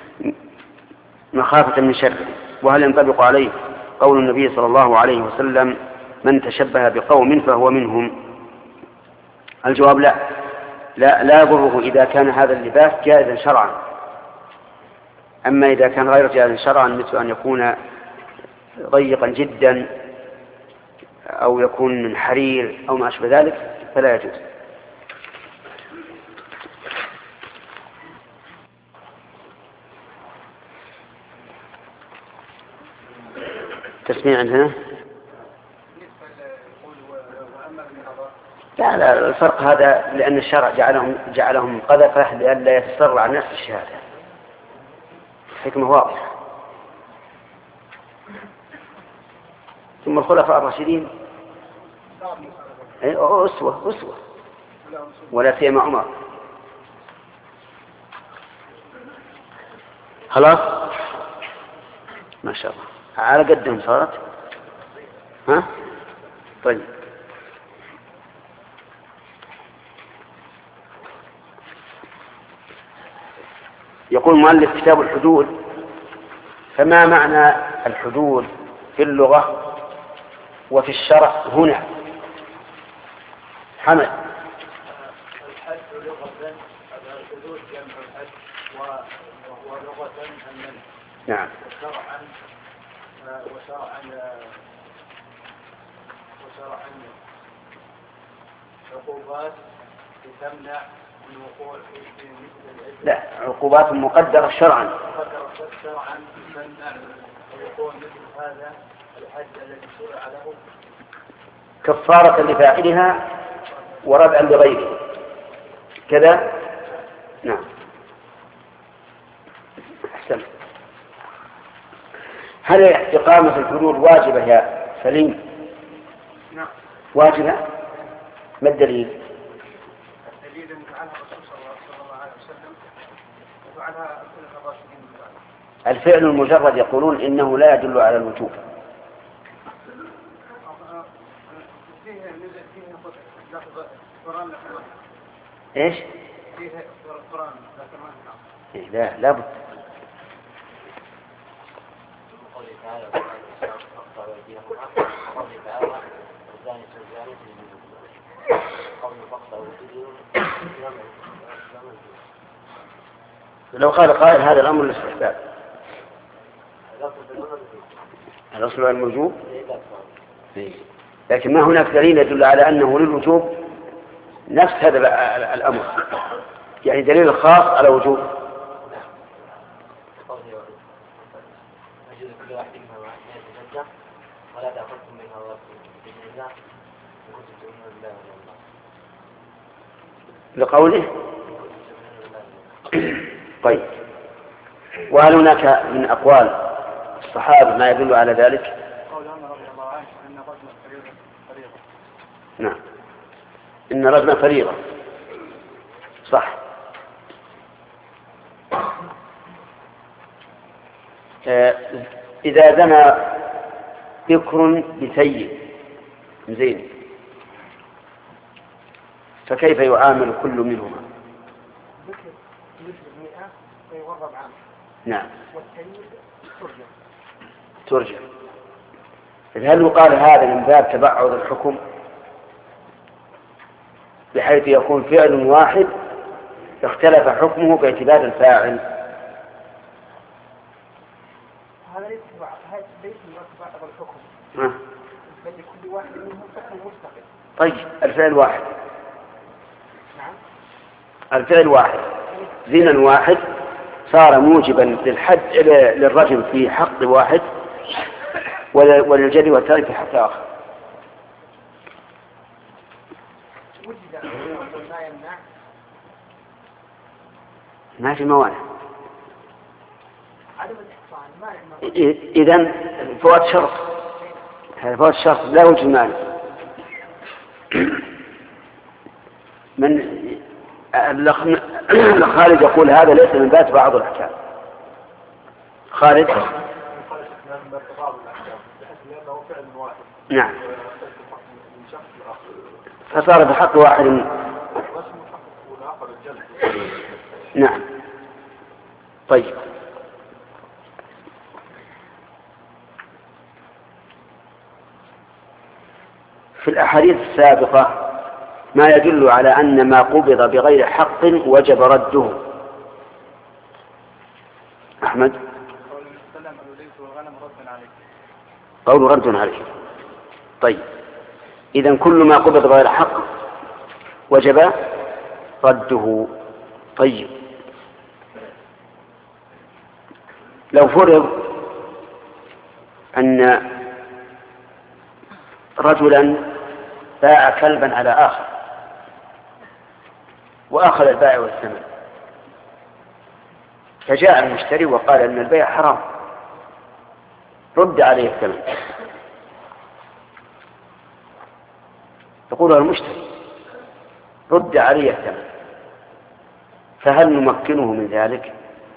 مخافة من شره؟ وهل ينطبق عليه قول النبي صلى الله عليه وسلم من تشبه بقوم فهو منهم؟ الجواب لا لا لا يضره إذا كان هذا اللباس جائزا شرعا. أما إذا كان غير جائزا شرعا مثل أن يكون ضيقا جدا أو يكون من حرير أو ما أشبه ذلك فلا يجوز. تسميع عندنا؟ لا لا لا الفرق هذا لأن الشرع جعلهم جعلهم قذفة لئلا يتسرع الناس في الشهادة. حكمة واضحة. ثم الخلفاء الراشدين أسوة أسوة ولا سيما عمر. خلاص ما شاء الله على قدهم صارت. ها طيب يقول مؤلف كتاب الحدود. فما معنى الحدود في اللغة وفي الشرع هنا؟ حمد. الحد لغة الحدود جمع الحد وهو لغة المنع. نعم. وشرعا وشرعا وشرعا عقوبات تمنع من وقوع في مثل الإثم. لا عقوبات مقدرة شرعا. مقدرة شرعا تمنع وقوع مثل هذا الحد الذي شرع له كفارة لفاعلها وردعا لغيره كذا. نعم أحسن. هل إقامة الحدود واجبة يا سليم؟ نعم واجبة. ما الدليل؟ الدليل أن فعلها الرسول صلى الله عليه وسلم وفعلها الخلفاء الراشدين من بعده. الفعل المجرد يقولون إنه لا يدل على الوجوب. فيه نزل فيه لفظ قرآن لكن إيش؟ فيه قرآن لكن ما إيه لا لا بد. قوله تعالى فاقطعوا أيديهما قوله تعالى الزاني والزانية يجلدون قوله فاقطعوا أيديهما. لو قال قائل هذا الأمر للاستحباب الأصل الموجوب، لكن ما هناك دليل يدل على أنه للوجوب نفس هذا الأمر، يعني دليل الخاص على وجوب. كل واحد منها واحد يتشجع ولا تأخذكم منها ورسول بإذن الله وكنتم تؤمنون بالله واليوم الآخر. لقوله طيب. وهل هناك من أقوال الصحابة ما يدل على ذلك؟ قول عمر رضي الله عنه أن رجم فريضة فريضة. نعم إن رجم فريضة صح. إذا زنى بكر بسيد زين فكيف يعامل كل منهما؟ ذكر مثل المئة ويغرب عنه. نعم والسيد ترجم. ترجع. هل يقال هذا من باب تبعض الحكم بحيث يكون فعل واحد اختلف حكمه باعتبار الفاعل؟ هذا ليس هذا ليس من تبعض الحكم. أه. بل لكل واحد منهم حكم مستقل. طيب الفعل واحد. نعم. الفعل واحد زنا واحد صار موجبا للحد للرجم في حق واحد وللجري والترك في حق آخر. وجد ما يمنع ما في موانع. عدم الإحصان ما يمنع. إذن فوات شرط، هذا فوات شرط لا وجه مانع. من خالد يقول هذا ليس من باب بعض الأحكام. خالد نعم فصار بحق واحد. نعم طيب. في الأحاديث السابقة ما يدل على أن ما قبض بغير حق وجب رده. أحمد قول رد عليه. طيب إذن كل ما قبض بغير حق وجب رده. طيب لو فرض أن رجلا باع كلبا على آخر وأخذ البائع والثمن، فجاء المشتري وقال أن البيع حرام، رد عليه الثمن. يقول المشتري رد عليه الثمن، فهل نمكنه من ذلك؟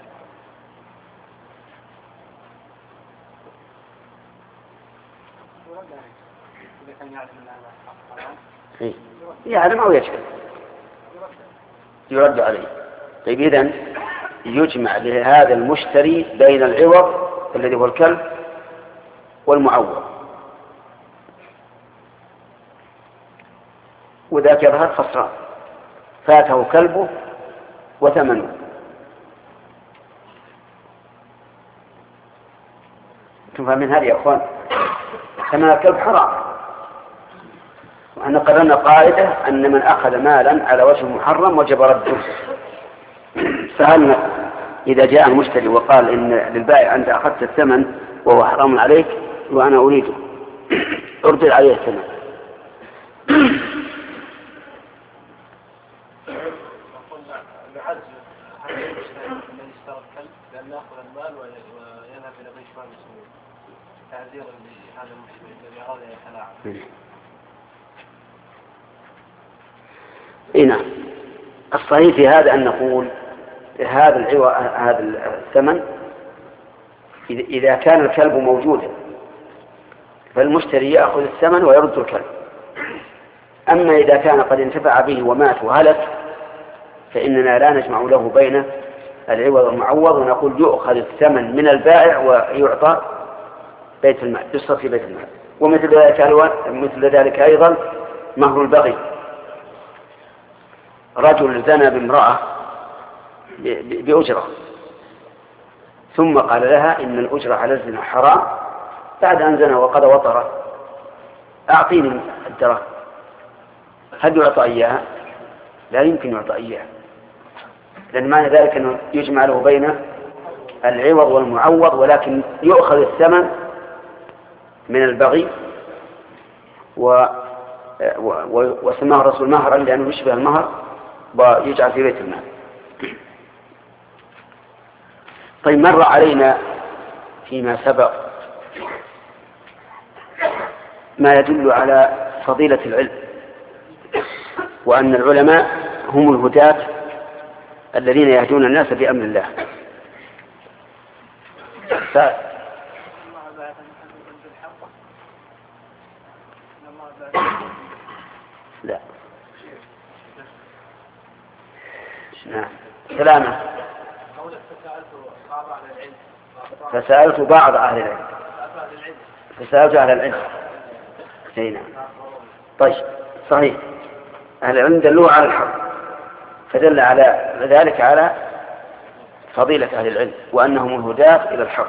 يعلم أو يجهل يرد عليه. طيب إذن يجمع لهذا المشتري بين العوض الذي هو الكلب والمعوض، وذاك يظهر خسران، فاته كلبه وثمنه. انتم فاهمين هذه يا اخوان؟ ثمن الكلب حرام، وأن قررنا قاعدة أن من أخذ مالا على وجه محرم وجب رده. فهل إذا جاء المشتري وقال إن للبائع أنت أخذت الثمن وهو حرام عليك وأنا أريده، أرد عليه الثمن. إيه نعم. الصحيح في هذا أن نقول هذا العوض هذا الثمن إذا كان الكلب موجودا فالمشتري يأخذ الثمن ويرد الكلب. أما إذا كان قد انتفع به ومات وهلك فإننا لا نجمع له بين العوض والمعوض، ونقول يؤخذ الثمن من البائع ويعطى بيت المال، يصرف في بيت المال. ومثل ذلك مثل ذلك أيضا مهر البغي. رجل زنى بامرأة بأجرة ثم قال لها إن الأجرة على الزنا حرام، بعد أن زنى وقضى وطره أعطيني الدراهم، هل يعطى إياها؟ لا يمكن يعطى إياها، لأن معنى ذلك أنه يجمع له بين العوض والمعوض، ولكن يؤخذ الثمن من البغي و... و... وسماه الرسول مهرا لأنه يشبه المهر ويجعل في بيت المال. طيب مر علينا فيما سبق ما يدل على فضيلة العلم، وأن العلماء هم الهداة الذين يهدون الناس بأمر الله. ف... لا نعم سلامة. فسألت بعض أهل العلم فسألت أهل العلم هنا. طيب صحيح أهل العلم دلوا على الحق، فدل على ذلك على فضيلة أهل العلم وأنهم الهداة إلى الحق.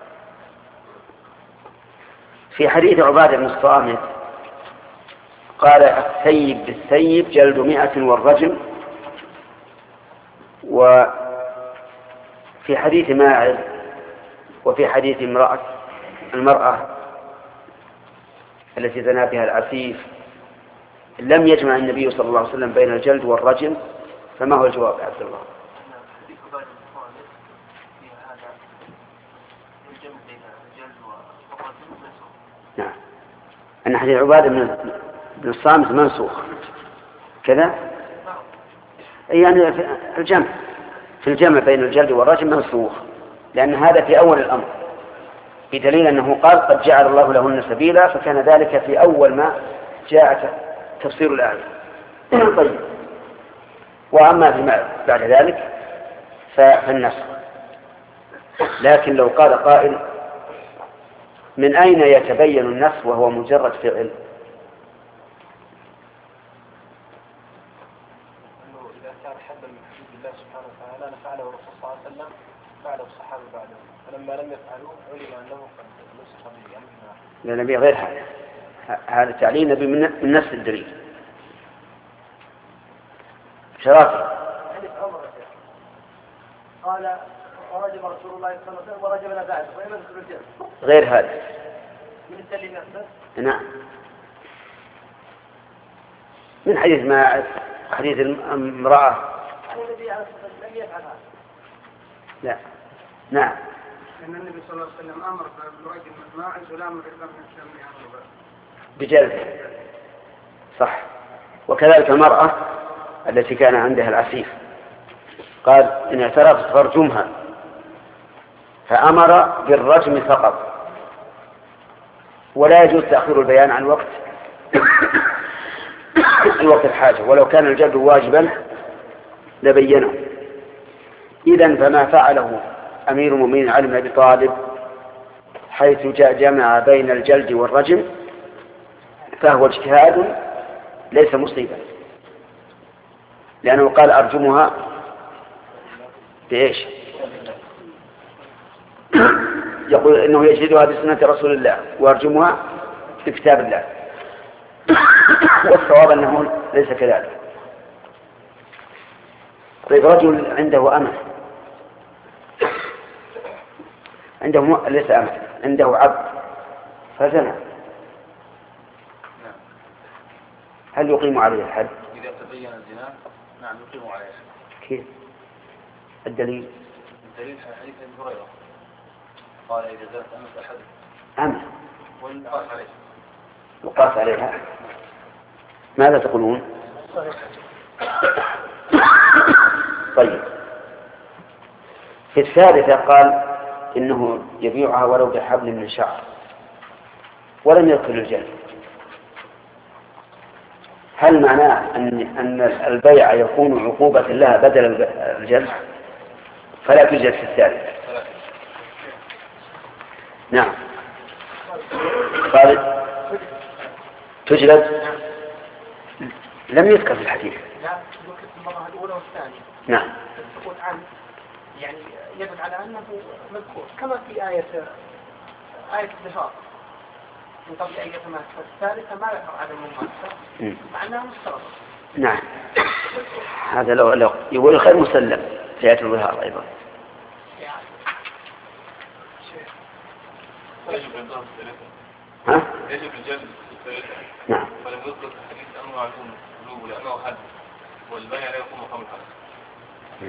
في حديث عبادة بن الصامت قال الثيب بالثيب جلد مئة والرجم. وفي حديث ماعز وفي حديث امرأة المرأة التي زنى بها العفيف لم يجمع النبي صلى الله عليه وسلم بين الجلد والرجم، فما هو الجواب يا عبد الله؟ نعم أن حديث عبادة بن الصامت منسوخ كذا، يعني الجمع في الجمع بين الجلد والرجم منسوخ، لأن هذا في أول الأمر، بدليل أنه قال قد جعل الله لهن سبيلا، فكان ذلك في أول ما جاء تفسير الآية. طيب وأما فيما بعد ذلك فالنسخ. لكن لو قال قائل من أين يتبين النسخ وهو مجرد فعل؟ فعله الرسول صلى الله عليه وسلم فعله الصحابة بعده، فلما لم يفعلوا علم أنه قد نسخ به. لا نبي غير هذا، هذا تعليل نبي من نفس الدليل. شرافي قال ورجم رسول الله صلى الله عليه وسلم ورجمنا بعده وين ندخل الجنة غير هذا من السلم يحدث. نعم من حديث ما حديث المرأة النبي عليه الصلاة والسلام لم يفعل هذا. لا. نعم. أن النبي صلى الله عليه وسلم أمر برجل ماء سلام من بجلده. صح. وكذلك المرأة التي كان عندها العسيف قال إن اعترفت فارجمها، فأمر بالرجم فقط، ولا يجوز تأخير البيان عن وقت الوقت الحاجة، ولو كان الجلد واجبا لبينه. إذن فما فعله أمير المؤمنين علي بن أبي طالب حيث جاء جمع بين الجلد والرجم فهو اجتهاد ليس مصيبا، لأنه قال أرجمها بإيش؟ يقول إنه يجلدها بسنة رسول الله وأرجمها بكتاب الله، والصواب أنه ليس كذلك. طيب رجل عنده أمة، عنده م... ليس أمة، عنده عبد فزنى، هل يقيم عليه الحد؟ إذا تبين الزنا نعم يقيم عليه الحد. كيف؟ الدليل؟ الدليل حديث ابن هريرة قال إذا زالت أمة أحد أمة والقاس عليه يقاس عليها. ماذا تقولون؟ طيب في الثالثة قال إنه يبيعها ولو بحبل من شعر ولم يذكر الجلد. هل معناه أن أن البيع يكون عقوبة لها بدل الجلد فلا توجد في الثالث؟ نعم. قال تجلد لم يذكر في الحديث. لا ذكر في المرة الأولى والثانية. نعم. تقول عن يعني يدل على أنه مذكور كما في آية آية الظهار من قبل أن يتماس. الثالثة ما ذكر عدم المماسة مع أنها مشترطة. نعم. هذا لو لو يقول خير مسلم في آية الظهار أيضا. ها؟ يجب الجلد الثالثة. نعم. ولم يذكر في الحديث أنه معلوم قلوب لأنه حد والبيع لا يقوم مقام الحد.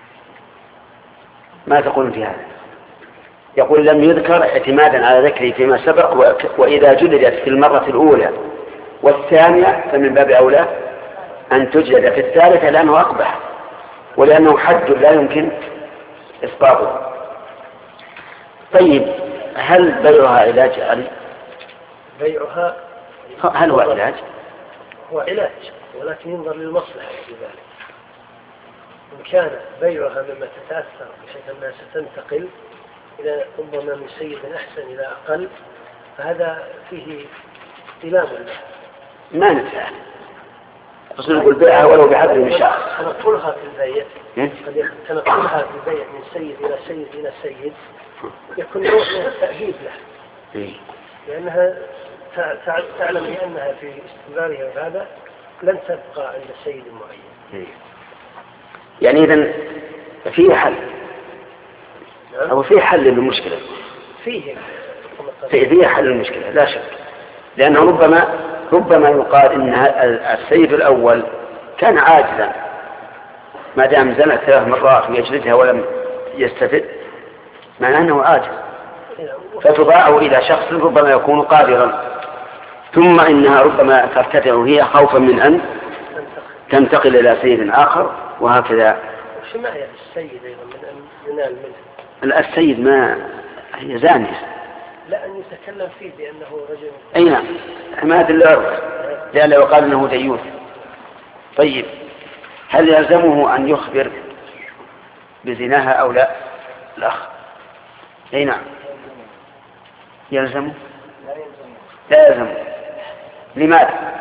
ما تقولون في هذا؟ يقول لم يذكر اعتمادا على ذكره فيما سبق، وإذا جلدت في المرة الأولى والثانية فمن باب أولى أن تجلد في الثالثة لأنه أقبح ولأنه حد لا يمكن إسقاطه. طيب هل بيعها علاج علي؟ بيعها هل هو علاج؟ هو علاج ولكن ينظر للمصلحة في ذلك. إن كان بيعها مما تتأثر بحيث أنها ستنتقل إلى ربما من سيد أحسن إلى أقل فهذا فيه استلام له. ما نفعل بس نقول بيعها ولو بحبل من شعر. تنقلها في البيع قد تنقلها في البيع من سيد إلى سيد إلى سيد يكون نوع من التأهيب له، لأنها تعلم بأنها في استمرارها هذا لن تبقى عند سيد معين. يعني إذن فيه حل أو فيه حل للمشكلة. فيه فيه حل للمشكلة لا شك، لأنه ربما ربما يقال إن السيد الأول كان عاجزا ما دام زنت ثلاث مرات ويجلدها ولم يستفد معناه أنه عاجز، فتباع إلى شخص ربما يكون قادرا، ثم إنها ربما ترتفع هي خوفا من أن تنتقل إلى سيد آخر وهكذا. وش معنى السيد أيضا من أن ينال منه؟ السيد ما هي زانية. لا أن يتكلم فيه بأنه رجل. أي نعم حماية العرض لأنه يقال أنه ديوث. طيب هل يلزمه أن يخبر بزناها أو لا؟ الأخ أي نعم يلزمه. لا يلزمه. لماذا؟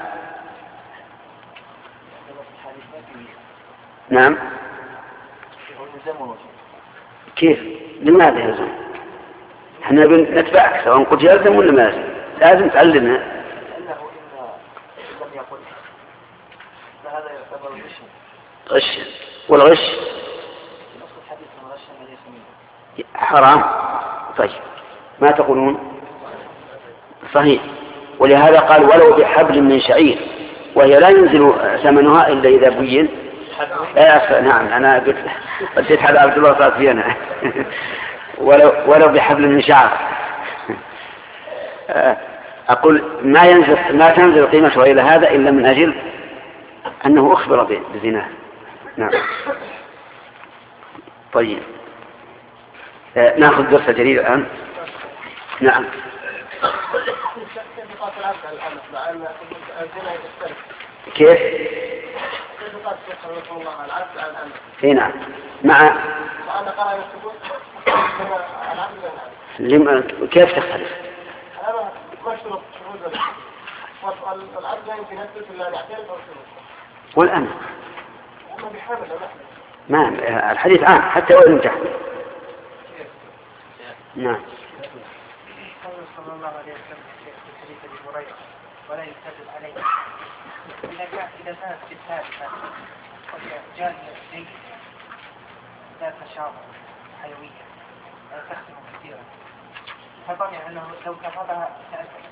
نعم كيف؟ لماذا يلزم؟ احنا بنتبعك سواء قلت يلزم ولا ما يلزم، لازم تعلمنا. لأنه إن لم يقل فهذا يعتبر غش. غش والغش حرام. طيب ما تقولون؟ صحيح. ولهذا قال ولو بحبل من شعير، وهي لا ينزل ثمنها إلا إذا بين لا نعم أنا قلت رديت على عبد الله صار فينا ولو ولو بحبل من شعر. أقول ما ينزل ما تنزل قيمته إلى هذا إلا من أجل أنه أخبر بزناه. نعم. طيب آه نأخذ درس جديد الآن. نعم. كيف؟ هنا مع لم... كيف تختلف؟ والآن ما الحديث عام حتى وإن جحد. نعم. صلى الله عليه وسلم في حديث ابي هريره ولا يكذب عليه اذا كان اذا كانت في الثالثه جاريه جيده ذات نشاط حيويه لا تخدم كثيرا فطبعا انه لو كفرها تاثر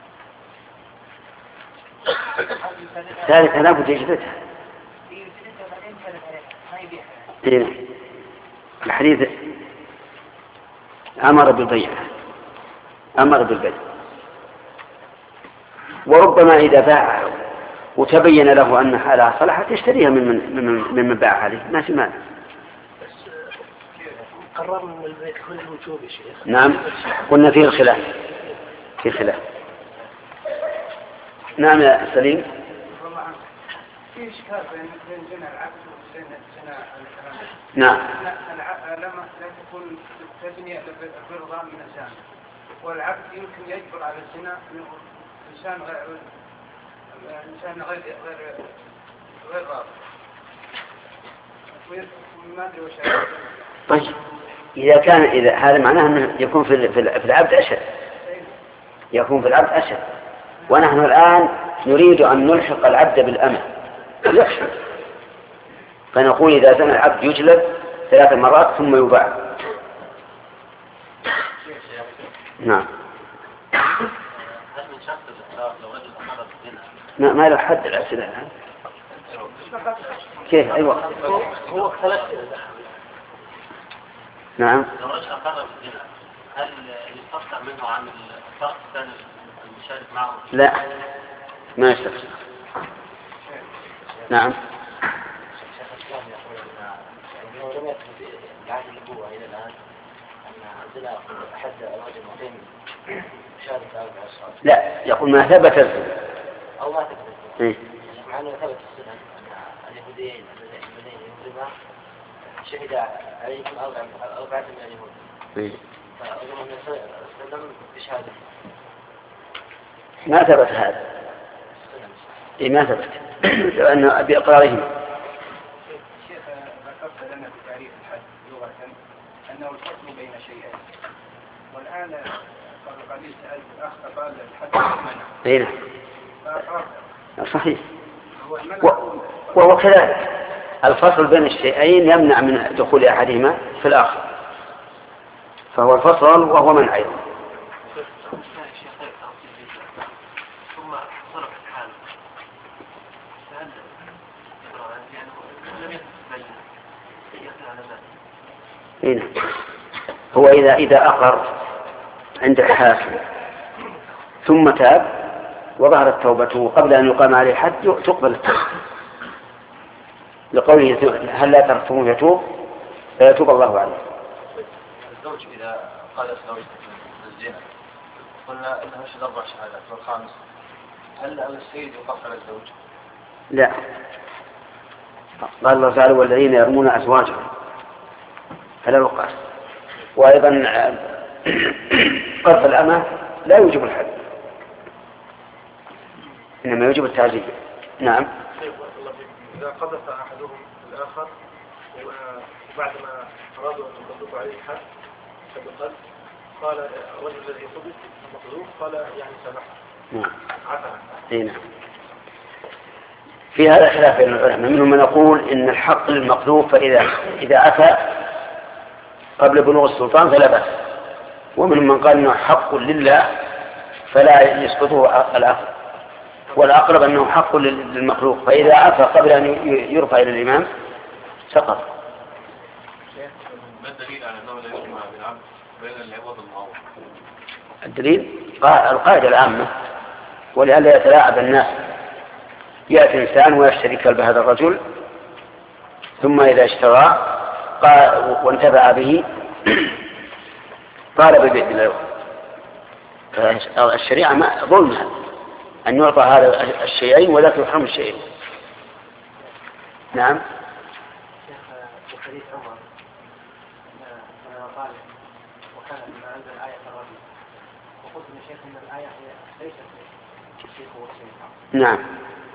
ثالثه لا بد يجلدها يجلدها بعدين يكذب عليها ما يبيعها. الحديث امر بالبيع أمر بالبيع، وربما إذا باع وتبين له أن حالها صلحت يشتريها من من من باع عليه ما في مانع. قرار من البيع كل الوجوب يا شيخ. نعم قلنا فيه الخلاف في خلاف. نعم يا سليم. في إشكال بين بين زنا العبد وزنا زنا الحرام. نعم. لما لا تكون تبني برضا من الزاني والعبد يمكن يجبر على الزنا إنسان غير إنسان غير غير غير راضي. وما أدري وش. طيب إذا كان إذا هذا معناه أنه يكون في في العبد أشد يكون في العبد أشد ونحن الآن نريد أن نلحق العبد بالأمة يكشف فنقول إذا زنى العبد يجلد ثلاث مرات ثم يباع. نعم. هل من شرط الإقرار لو رجل أقر بالزنا؟ ما ما له حد الأسئلة الآن. كيف؟ أيوة. هو اختلف. نعم. لو رجل أقر بالزنا هل يستطيع منه عن الطرف الثاني المشارك معه؟ لا ما يستطيع. نعم. شيخ الإسلام يقول أن لم يكن بعد النبوة إلى الآن أن عندنا أحد الرجل مقيم شارك أربع أشخاص. لا يقول ما ثبت الزنا. أو ما ثبت الزنا. إيه. مع أنه ثبت السنن أن اليهوديين الذين يهودما شهد عليهم أربعة من اليهود. إيه. فأظن أن السلم بشهادة. ما ثبت هذا. إيه ما ثبت. لأنه بإقرارهم. شيخ ذكرت لنا في تعريف الحد لغة أنه الحكم بين شيئين والآن قبل قليل سألت الأخ قال الحد المنع. إيه. فأقرأ. صحيح. وهو كذلك الفصل بين الشيئين يمنع من دخول أحدهما في الآخر فهو الفصل وهو منع أيضا. ثم صرف الحال فهل لم يتبين يقل على ذلك؟ هنا هو إذا إذا أقر عند الحاكم ثم تاب وظهرت توبته قبل أن يقام عليه حد تقبل التوبة لقوله هل لا تركتموه يتوب فيتوب الله عليه. الزوج إذا قال زوجته الزنا قلنا أنه يشهد أربع شهادات والخامس هل على السيد يقف على الزوج؟ لا قال الله تعالى والذين يرمون أزواجهم فلا يقاس. وأيضا قذف الأمة لا يوجب الحد إنما يوجب التعزيز. نعم. إذا قذف أحدهم الآخر وبعدما أرادوا أن يقذفوا عليه الحد فبقذف قال الرجل الذي قذف المقذوف قال يعني سامحه. نعم. عفا. نعم. في هذا خلاف بين العلماء منهم من يقول إن الحق للمقذوف فإذا إذا عفا قبل بلوغ السلطان فلا بأس ومنهم من قال إنه حق لله فلا يسقطه العفو والأقرب أنه حق للمخلوق فإذا عفا قبل أن يرفع إلى الإمام سقط. ما الدليل على أنه لا يجمع بالعبد بين العوض والمعوض؟ الدليل القاعدة العامة، ولئلا يتلاعب الناس. يأتي إنسان ويشتري كلب هذا الرجل، ثم إذا اشتراه وانتفع به طالب ببيع له. الشريعة ما ظلمها أن يعطى هذا الشيئين ولا يحرم الشيئين. نعم. في حديث عمر قال وكان لما أنزل آية الرجل، وقلت يا شيخ أن الآية هي ليست الشيخ والشيخ. نعم.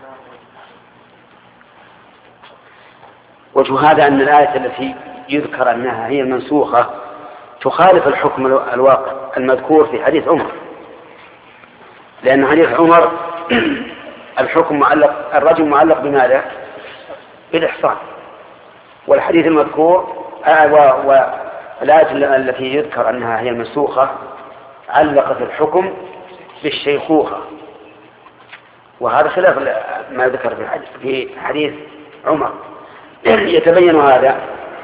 وجه هذا أن الآية التي يذكر أنها هي المنسوخة تخالف الحكم الواقع المذكور في حديث عمر، لأن حديث عمر الحكم معلق، الرجل معلق بماذا؟ بالإحصان. والحديث المذكور والآية التي يذكر أنها هي المنسوخة علقت الحكم بالشيخوخة، وهذا خلاف ما ذكر في حديث عمر. يتبين هذا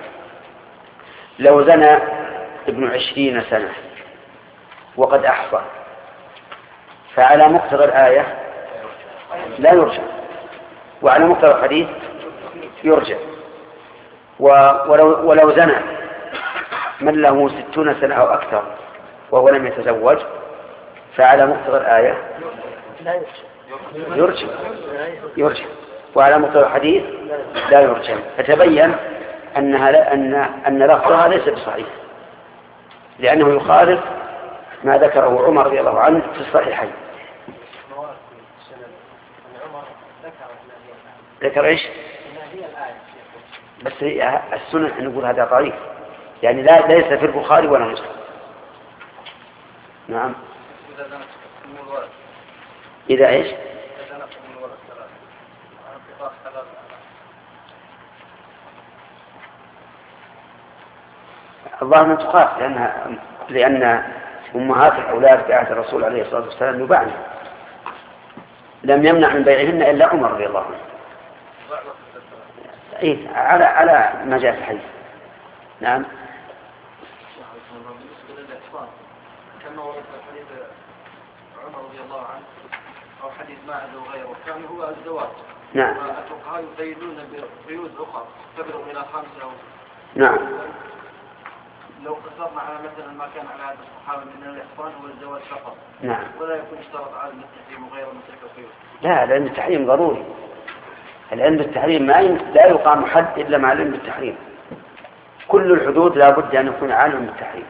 لو زنى ابن عشرين سنة وقد أحصى، فعلى مقتضى الآية لا يرجع، وعلى مقتضى الحديث يرجع. ولو, ولو زنى من له ستون سنة أو أكثر وهو لم يتزوج، فعلى مقتضى الآية يرجع يرجع وعلى مقتضى الحديث لا يرجع. فتبين أنها لا أن أن لفظها ليس بصحيح، لأنه يخالف ما ذكره عمر رضي الله عنه في الصحيحين. ذكر إيش؟ بس السنة نقول هذا ضعيف، يعني لا ليس في البخاري ولا مسلم. نعم. إذا إيش؟ الله من تخاف، لأنها لأن أمهات الأولاد في عهد الرسول عليه الصلاة والسلام يباعن، لم يمنع من بيعهن إلا عمر رضي الله عنه. إيه على على ما جاء في الحديث. نعم. بالنسبة للإحصان كما ورد في حديث عمر رضي الله عنه أو حديث ماعز وغيره كان هو الزواج. نعم. الفقهاء يقيدون بقيود أخرى تبلغ إلى خمسة. نعم. لو قصرنا على مثلا ما كان على عادة الصحابة من الإحصان هو الزواج فقط. نعم. ولا يكون اشترط عدم التحريم وغيره من تلك القيود. لا، لأن التحريم ضروري. العلم بالتحريم ما لا يقام حد إلا مع العلم بالتحريم. كل الحدود لا بد أن يكون عالم بالتحريم،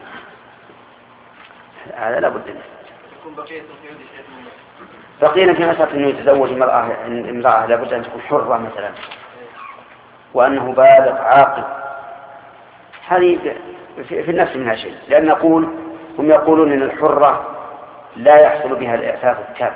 هذا لا بد منه. يكون بقية القيود شيء منه. بقينا في مسألة أنه يتزوج امرأة امرأة لا بد أن تكون حرة مثلا، وأنه بالغ عاقل، هذه في النفس منها شيء. لأن نقول هم يقولون أن الحرة لا يحصل بها الإعفاف التام،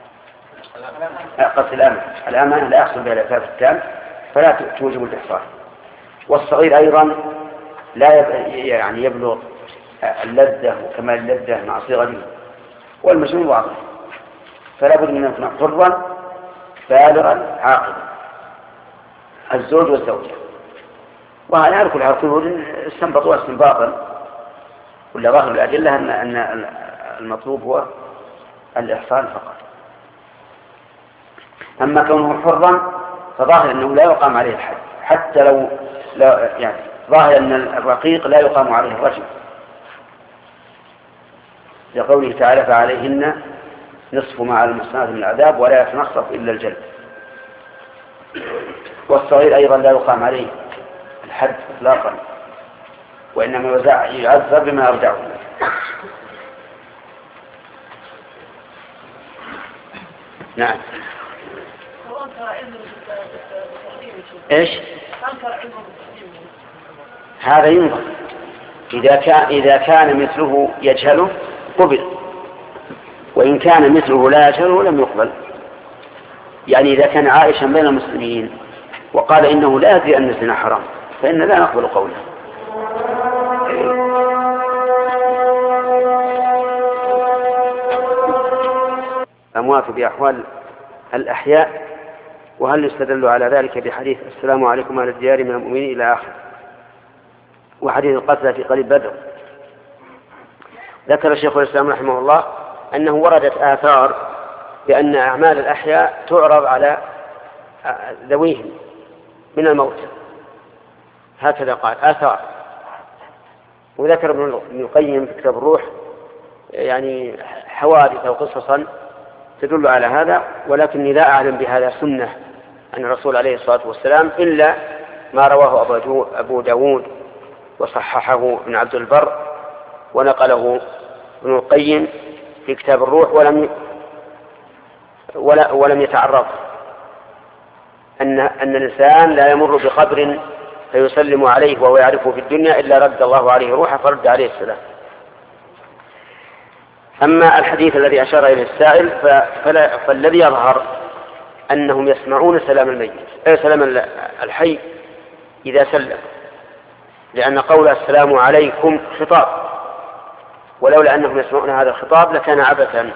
قصد الأمة الأمانة لا يحصل بها الإعفاف التام، فلا توجب الإحصان. والصغير أيضا لا يعني يبلغ اللذة وكمال اللذة مع صغره، والمجنون واضح، فلا بد من أن يكون حرا بالغا عاقلا الزوج والزوجة. وهذا على كل حال استنبطوا استنباطا، ولا ظاهر الأدلة أن أن المطلوب هو الإحصان فقط. أما كونه حرا فظاهر أنه لا يقام عليه الحد، حتى لو لا يعني ظاهر أن الرقيق لا يقام عليه الرجم، لقوله تعالى فعليهن نصف ما على المحصنات من العذاب ولا يتنصف إلا الجلد. والصغير أيضا لا يقام عليه الحد إطلاقا، وإنما يعذب بما يرجعه. نعم. إيش؟ هذا ينظر، إذا كان إذا كان مثله يجهله قبل، وإن كان مثله لا يجهله لم يقبل. يعني إذا كان عائشا بين المسلمين وقال إنه لا يدري أن الزنا حرام فإن لا نقبل قوله. أموات بأحوال الأحياء وهل يستدل على ذلك بحديث السلام عليكم أهل الديار من المؤمنين إلى آخر، وحديث القتلى في قريب بدر. ذكر الشيخ الإسلام رحمه الله أنه وردت آثار بأن أعمال الأحياء تعرض على ذويهم من الموت، هكذا قال آثار. وذكر ابن القيم في كتاب الروح يعني حوادث أو قصصا تدل على هذا، ولكني لا أعلم بهذا سنة عن الرسول عليه الصلاة والسلام إلا ما رواه أبو داود وصححه ابن عبد البر ونقله ابن القيم في كتاب الروح، ولم ولم يتعرض أن أن الإنسان لا يمر بقبر فيسلم عليه وهو يعرفه في الدنيا إلا رد الله عليه روحه فرد عليه السلام. أما الحديث الذي أشار إليه السائل فالذي يظهر أنهم يسمعون سلام الميت أي سلام الحي إذا سلم، لأن قول السلام عليكم خطاب، ولولا أنهم يسمعون هذا الخطاب لكان عبثا.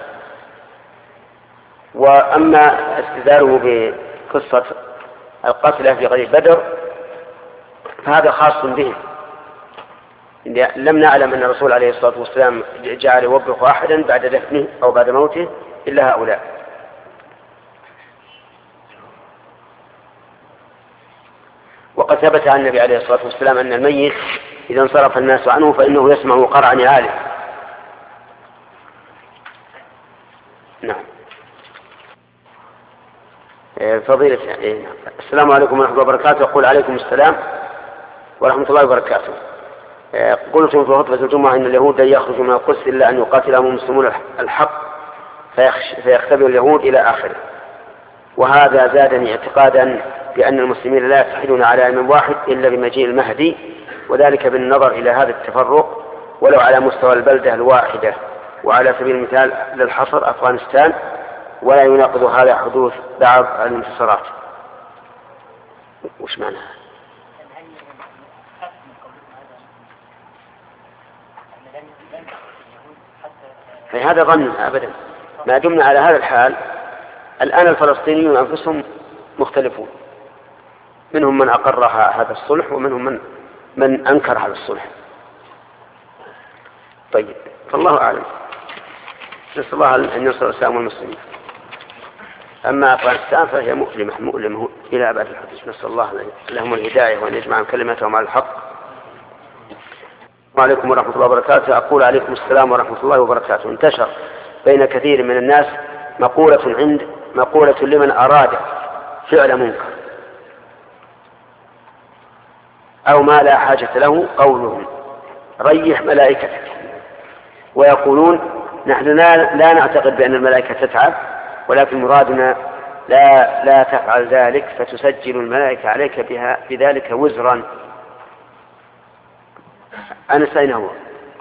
وأما استدلاله بقصة القتلى في قريب بدر فهذا خاص بهم، لم نعلم أن الرسول عليه الصلاة والسلام جعل يوبخ أحدا بعد دفنه أو بعد موته إلا هؤلاء. وقد ثبت عن النبي عليه الصلاة والسلام أن الميت إذا انصرف الناس عنه فإنه يسمع قرع نعاله. نعم. فضيلة يعني السلام عليكم ورحمة الله وبركاته. يقول عليكم السلام ورحمة الله وبركاته. قلتم في خطبة الجمعة إن اليهود لن يخرجوا من القدس إلا أن يقاتلهم المسلمون الحق فيختبر اليهود إلى آخره، وهذا زادني اعتقادا بأن المسلمين لا يتحدون على علم واحد إلا بمجيء المهدي، وذلك بالنظر إلى هذا التفرق ولو على مستوى البلدة الواحدة. وعلى سبيل المثال للحصر أفغانستان، ولا يناقض هذا حدوث بعض الانتصارات. وش معناها؟ فهذا ظن أبدا، ما دمنا على هذا الحال. الآن الفلسطينيون أنفسهم مختلفون، منهم من أقر هذا الصلح ومنهم من من أنكر هذا الصلح. طيب فالله أعلم، نسأل الله أن ينصر الإسلام والمسلمين. أما أفغانستان فهي مؤلمة مؤلمة إلى أبعد الحدود، نسأل الله لهم الهداية وأن يجمع كلمتهم على الحق. وعليكم ورحمة الله وبركاته. أقول عليكم السلام ورحمة الله وبركاته. انتشر بين كثير من الناس مقولة عند مقولة لمن أراد فعل منكر أو ما لا حاجة له قولهم ريح ملائكتك، ويقولون نحن لا, لا نعتقد بأن الملائكة تتعب، ولكن مرادنا لا لا تفعل ذلك فتسجل الملائكة عليك بها بذلك وزرا. أنا أين هو؟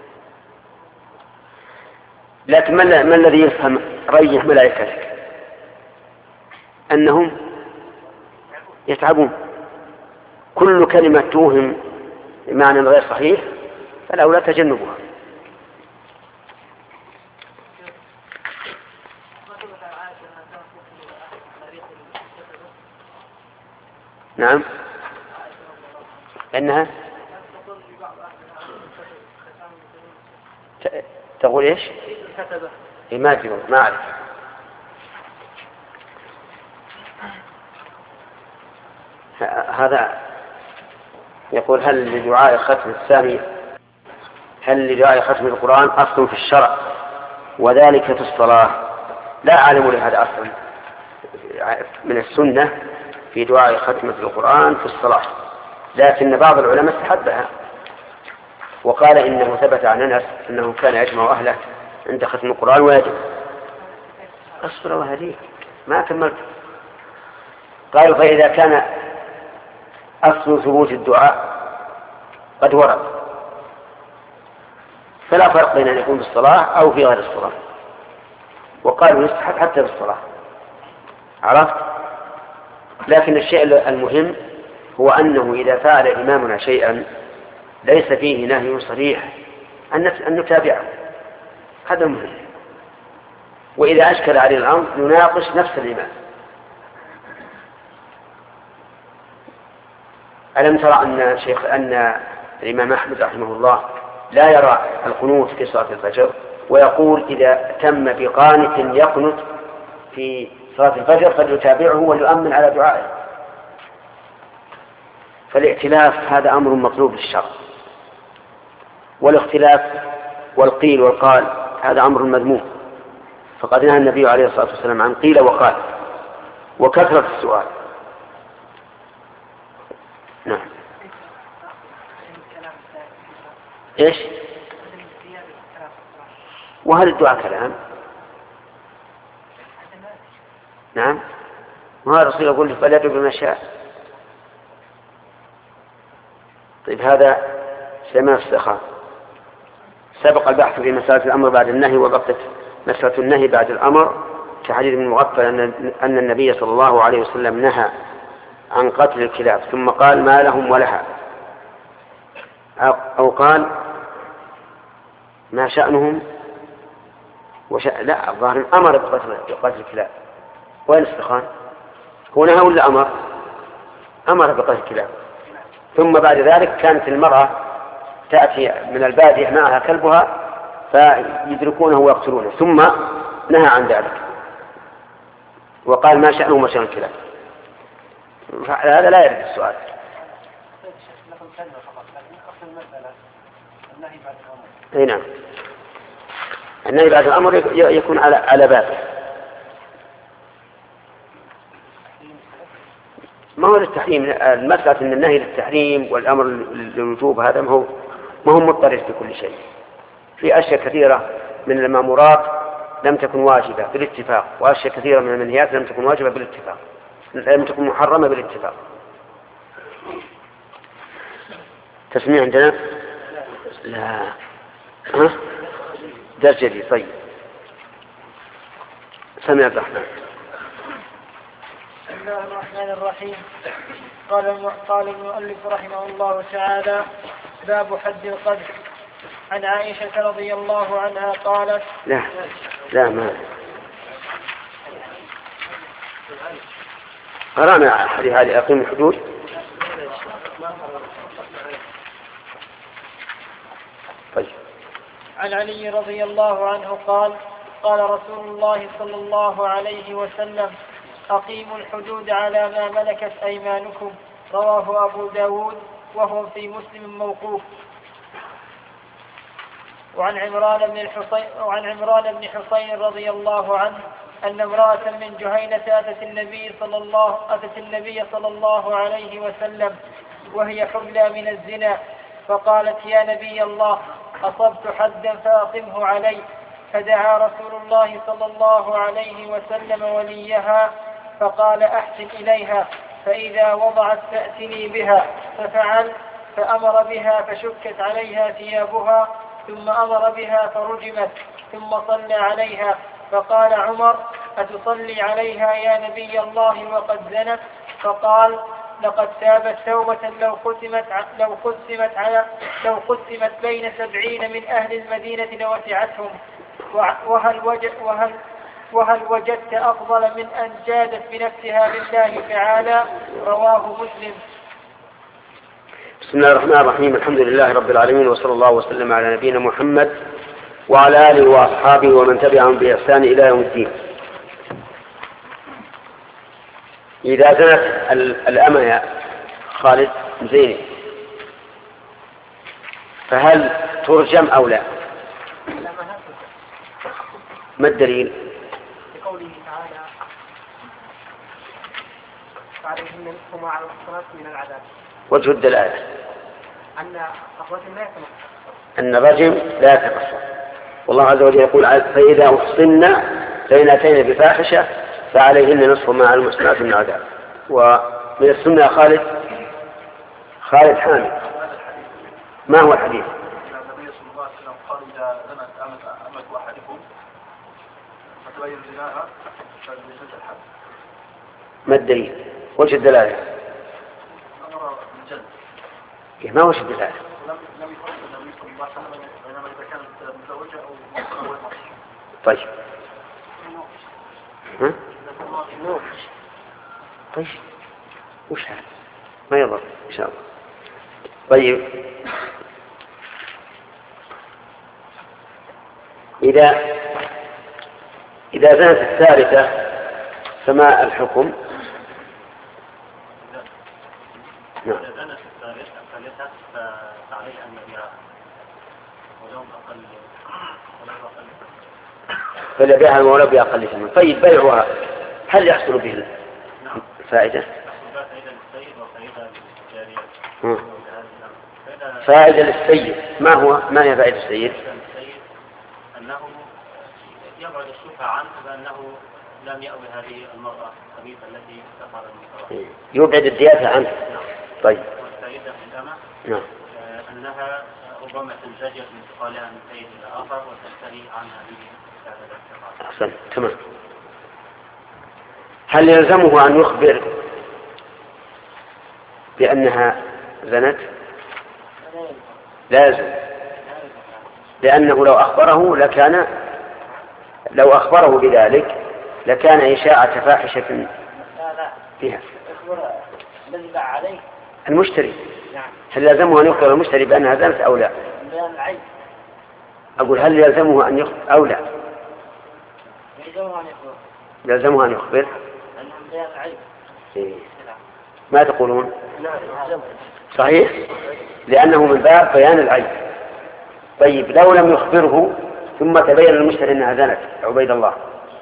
لكن ما الذي يفهم ريح ملائكتك؟ أنهم يتعبون. كل كلمة توهم معنى غير صحيح فالأولى تجنبها. نعم أنها تقول إيش؟ ما أدري ما أعرف. هذا يقول هل لدعاء ختم السامي هل لدعاء ختم القرآن أصل في الشرع وذلك في الصلاة؟ لا أعلم لهذا أصل من السنة في دعاء ختمة القرآن في الصلاة، لكن بعض العلماء استحبها وقال إنه ثبت عن أنس أنه كان يجمع أهله عند ختم القرآن ويجب. أصبر وهديك ما كملت. قالوا فإذا كان أصل ثبوت الدعاء قد ورد فلا فرق بين أن يكون في الصلاة أو في غير الصلاة، وقالوا يستحب حتى في الصلاة. عرفت؟ لكن الشيء المهم هو أنه إذا فعل إمامنا شيئا ليس فيه نهي صريح أن نتابعه، هذا مهم. وإذا أشكل عليه الأمر نناقش نفس الإمام ألم ترى أن شيخ أن الإمام أحمد رحمه الله لا يرى القنوت في صلاة الفجر، ويقول إذا تم بقانت يقنت في صلاة الفجر فليتابعه وليؤمن على دعائه. فالاختلاف هذا أمر مطلوب للشرع، والاختلاف والقيل والقال هذا أمر مذموم، فقد نهى النبي عليه الصلاة والسلام عن قيل وقال وكثرة السؤال. نعم. إيش؟ وهل الدعاء كلام؟ نعم. وهذا الرسول يقول فليدعو بما شاء. طيب هذا سمع السخاء. سبق البحث في مسألة الأمر بعد النهي، وبقت مسألة النهي بعد الأمر كحديث ابن مغفل أن النبي صلى الله عليه وسلم نهى عن قتل الكلاب ثم قال ما لهم ولها، أو قال ما شأنهم وش... لا الظاهر أمر بقتل الكلاب. وين السخان؟ هو نهى ولا أمر؟ أمر بقتل الكلاب. ثم بعد ذلك كانت المرأة تأتي من البادية معها كلبها فيدركونه ويقتلونه، ثم نهى عن ذلك وقال ما شأنه ما شأن الكلاب. هذا لا يرد السؤال. اي نعم، النهي بعد الأمر يكون على على بابه، ما هو للتحريم. المسألة أن النهي للتحريم والأمر للوجوب هذا ما هو ما هو مضطرد في كل شيء. في أشياء كثيرة من المأمورات لم تكن واجبة بالاتفاق، وأشياء كثيرة من المنهيات لم تكن واجبة بالاتفاق، لم تكن محرمة بالاتفاق. تسميع عندنا؟ لا. ها؟ درس جديد. طيب سمع الرحمن. بسم الله الرحمن الرحيم. قال قال المؤلف رحمه الله تعالى: باب حد القذف. عن عائشة رضي الله عنها قالت: لا لا ما قرأنا حديث هذه أقيم الحدود. طيب. عن علي رضي الله عنه قال: قال رسول الله صلى الله عليه وسلم: أقيموا الحدود على ما ملكت أيمانكم. رواه أبو داود وهو في مسلم موقوف. وعن عمران بن الحصين وعن عمران بن حصين رضي الله عنه أن امرأة من جهينة أتت النبي صلى الله أتت النبي صلى الله عليه وسلم وهي حبلى من الزنا، فقالت: يا نبي الله، أصبت حدا فأقمه علي. فدعا رسول الله صلى الله عليه وسلم وليها فقال: أحسن إليها، فإذا وضعت فأتني بها. ففعل، فأمر بها فشكت عليها ثيابها، ثم أمر بها فرجمت، ثم صلى عليها. فقال عمر: أتصلي عليها يا نبي الله وقد زنت؟ فقال: لقد تابت توبة لو قسمت لو قسمت على لو قسمت بين سبعين من أهل المدينة لوسعتهم. وهل وجد وهل وهل وجدت أفضل من أن جادت بنفسها لله تعالى؟ رواه مسلم. بسم الله الرحمن الرحيم. الحمد لله رب العالمين، وصلى الله وسلم على نبينا محمد وعلى آله وأصحابه ومن تبعهم بإحسان إلى يوم الدين. إذا زنت الأمة يا خالد زيني فهل ترجم أو لا؟ ما الدليل؟ لقوله تعالى: عليهن نصف ما على المحصنات من العذاب. وجه الدلالة أن الرجم لا يتنقص، أن الرجم لا يتنقص. والله عز وجل يقول: فإذا أحصن فإن أتينا بفاحشة فعليهن نصف ما على المحصنات من العذاب. ومن السنة خالد خالد حامد، ما هو الحديث؟ النبي صلى الله عليه وسلم قال: إذا زنت أمة أحدكم فتبين زناها فليسد الحد. ما الدليل؟ وش الدلالة؟ أمر بالجلد. ما وش الدلالة؟ لم لم يفرق النبي صلى الله عليه وسلم بينما إذا كانت متزوجة أو متزوجة. طيب. ها؟ طيب وش هذا؟ ما يضر إن شاء الله. طيب إذا إذا زنت الثالثة فما الحكم؟ نعم. إذا زنت الثالثة فعليه أن يبيعها ولو أقل ولو أقل فليبيعها ولو بأقل ثمن. طيب بيعها هل يحصل به فائدة؟ فائدة للسيد. ما هو ما هي فائدة السيد؟ أنه يبعد الشبهة عنه بأنه لم يأوي هذه المرأة الخبيثة التي تفعل المنكرات. يبعد الدياسة عنه. طيب. والفائدة في الأمة نعم. أنها ربما تنزجر من انتقالها من سيد إلى آخر وتنتهي عن هذه الفائدة. أحسن. تمام. هل يلزمه أن يخبر بأنها زنت؟ لازم، لأنه لو أخبره لكان لو أخبره بذلك لكان إشاعة فاحشة فيها. الذي باع عليه المشتري. نعم. هل يلزمه أن يخبر المشتري بأنها زنت أو لا؟ أقول هل يلزمه أن يخبر أو لا؟ يلزمه أن يخبر. يلزمه أن يخبر. إيه. ما تقولون؟ صحيح، لأنه من باب بيان العيب. طيب لو لم يخبره ثم تبين للمشتري أنها زنت عبيد الله،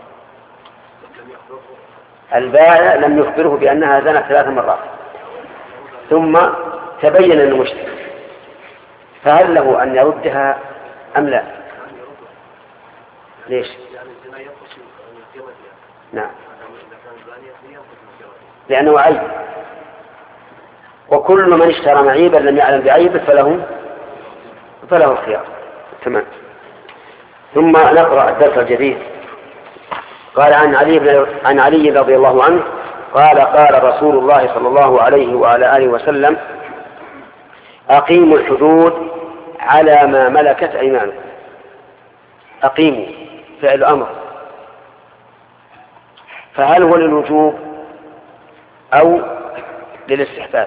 البائع لم يخبره بأنها زنت ثلاث مرات ثم تبين للمشتري، فهل له أن يردها أم لا؟ ليش؟ نعم، لأنه عيب، وكل من اشترى معيبا لم يعلم بعيبه فله فله الخيار. تمام. ثم نقرأ الدرس الجديد. قال عن علي بن عن علي رضي الله عنه قال قال رسول الله صلى الله عليه وعلى آله وسلم: أقيموا الحدود على ما ملكت أيمانكم. أقيموا فعل أمر، فهل هو للوجوب أو للاستحباب؟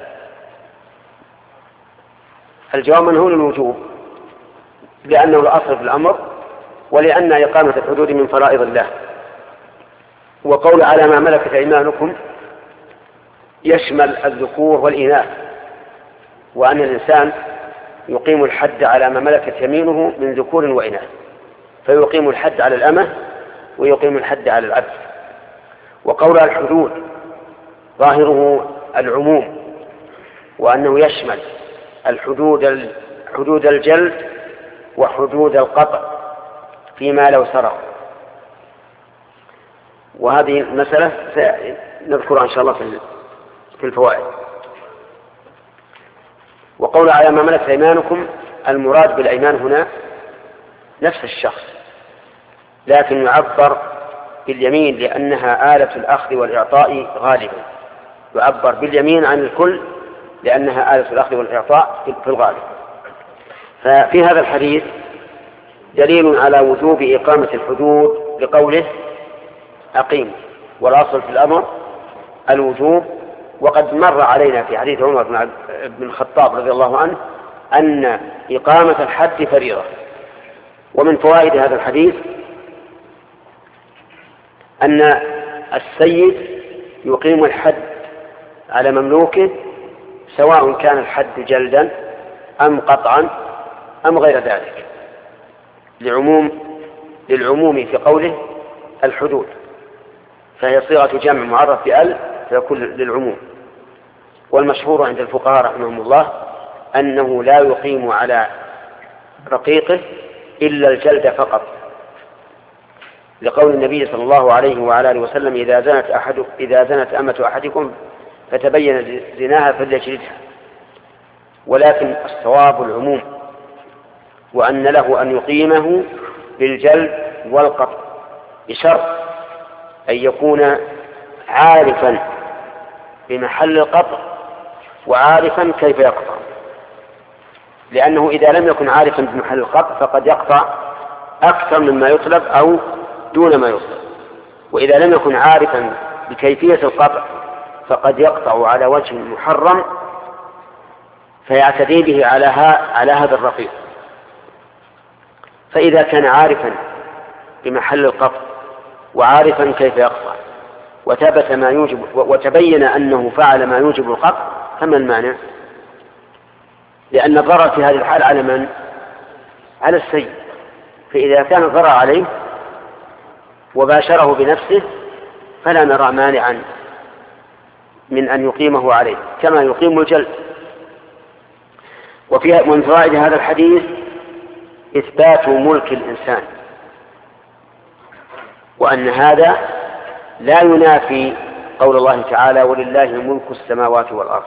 الجواب من هو للوجوب، لأنه الأصل في الأمر، ولأن إقامة الحدود من فرائض الله. وقول على ما ملكت أيمانكم يشمل الذكور والإناث، وأن الإنسان يقيم الحد على ما ملكت يمينه من ذكور وإناث، فيقيم الحد على الأمة ويقيم الحد على العبد. وقول الحدود ظاهره العموم، وأنه يشمل الحدود حدود الجلد وحدود القطع فيما لو سرق. وهذه المسألة نذكرها إن شاء الله في الفوائد. وقول على ما ملكت أيمانكم، المراد بالأيمان هنا نفس الشخص، لكن يعبر باليمين لأنها آلة الأخذ والإعطاء غالبا، يعبر باليمين عن الكل لأنها آلة الأخذ والإعطاء في الغالب. ففي هذا الحديث دليل على وجوب إقامة الحدود لقوله أقيم، والأصل في الأمر الوجوب. وقد مر علينا في حديث عمر بن الخطاب رضي الله عنه أن إقامة الحد فريضة. ومن فوائد هذا الحديث أن السيد يقيم الحد على مملوكه سواء كان الحد جلدا أم قطعا أم غير ذلك، لعموم للعموم في قوله الحدود، فهي صيغة جمع معرف بأل فيكون للعموم. والمشهور عند الفقهاء رحمهم الله أنه لا يقيم على رقيقه إلا الجلد فقط، لقول النبي صلى الله عليه وعلى آله وسلم: إذا زنت أحد إذا زنت أمة أحدكم فتبين زناها فليجلدها. ولكن الصواب العموم، وأن له أن يقيمه بالجلد والقطع، بشرط أن يكون عارفا بمحل القطع وعارفا كيف يقطع، لأنه إذا لم يكن عارفا بمحل القطع فقد يقطع أكثر مما يطلب أو دون ما يطلب، وإذا لم يكن عارفا بكيفية القطع فقد يقطع على وجه محرم فيعتدي به على, ها على هذا الرقيق. فإذا كان عارفا بمحل القطع وعارفا كيف يقطع وثبت ما يوجب وتبين أنه فعل ما يوجب القطع فما المانع؟ لأن الضرر في هذه الحال على من؟ على السيد. فإذا كان الضرر عليه وباشره بنفسه فلا نرى مانعا من أن يقيمه عليه كما يقيم الجلد. ومن فوائد هذا الحديث إثبات ملك الإنسان، وأن هذا لا ينافي قول الله تعالى ولله ملك السماوات والأرض،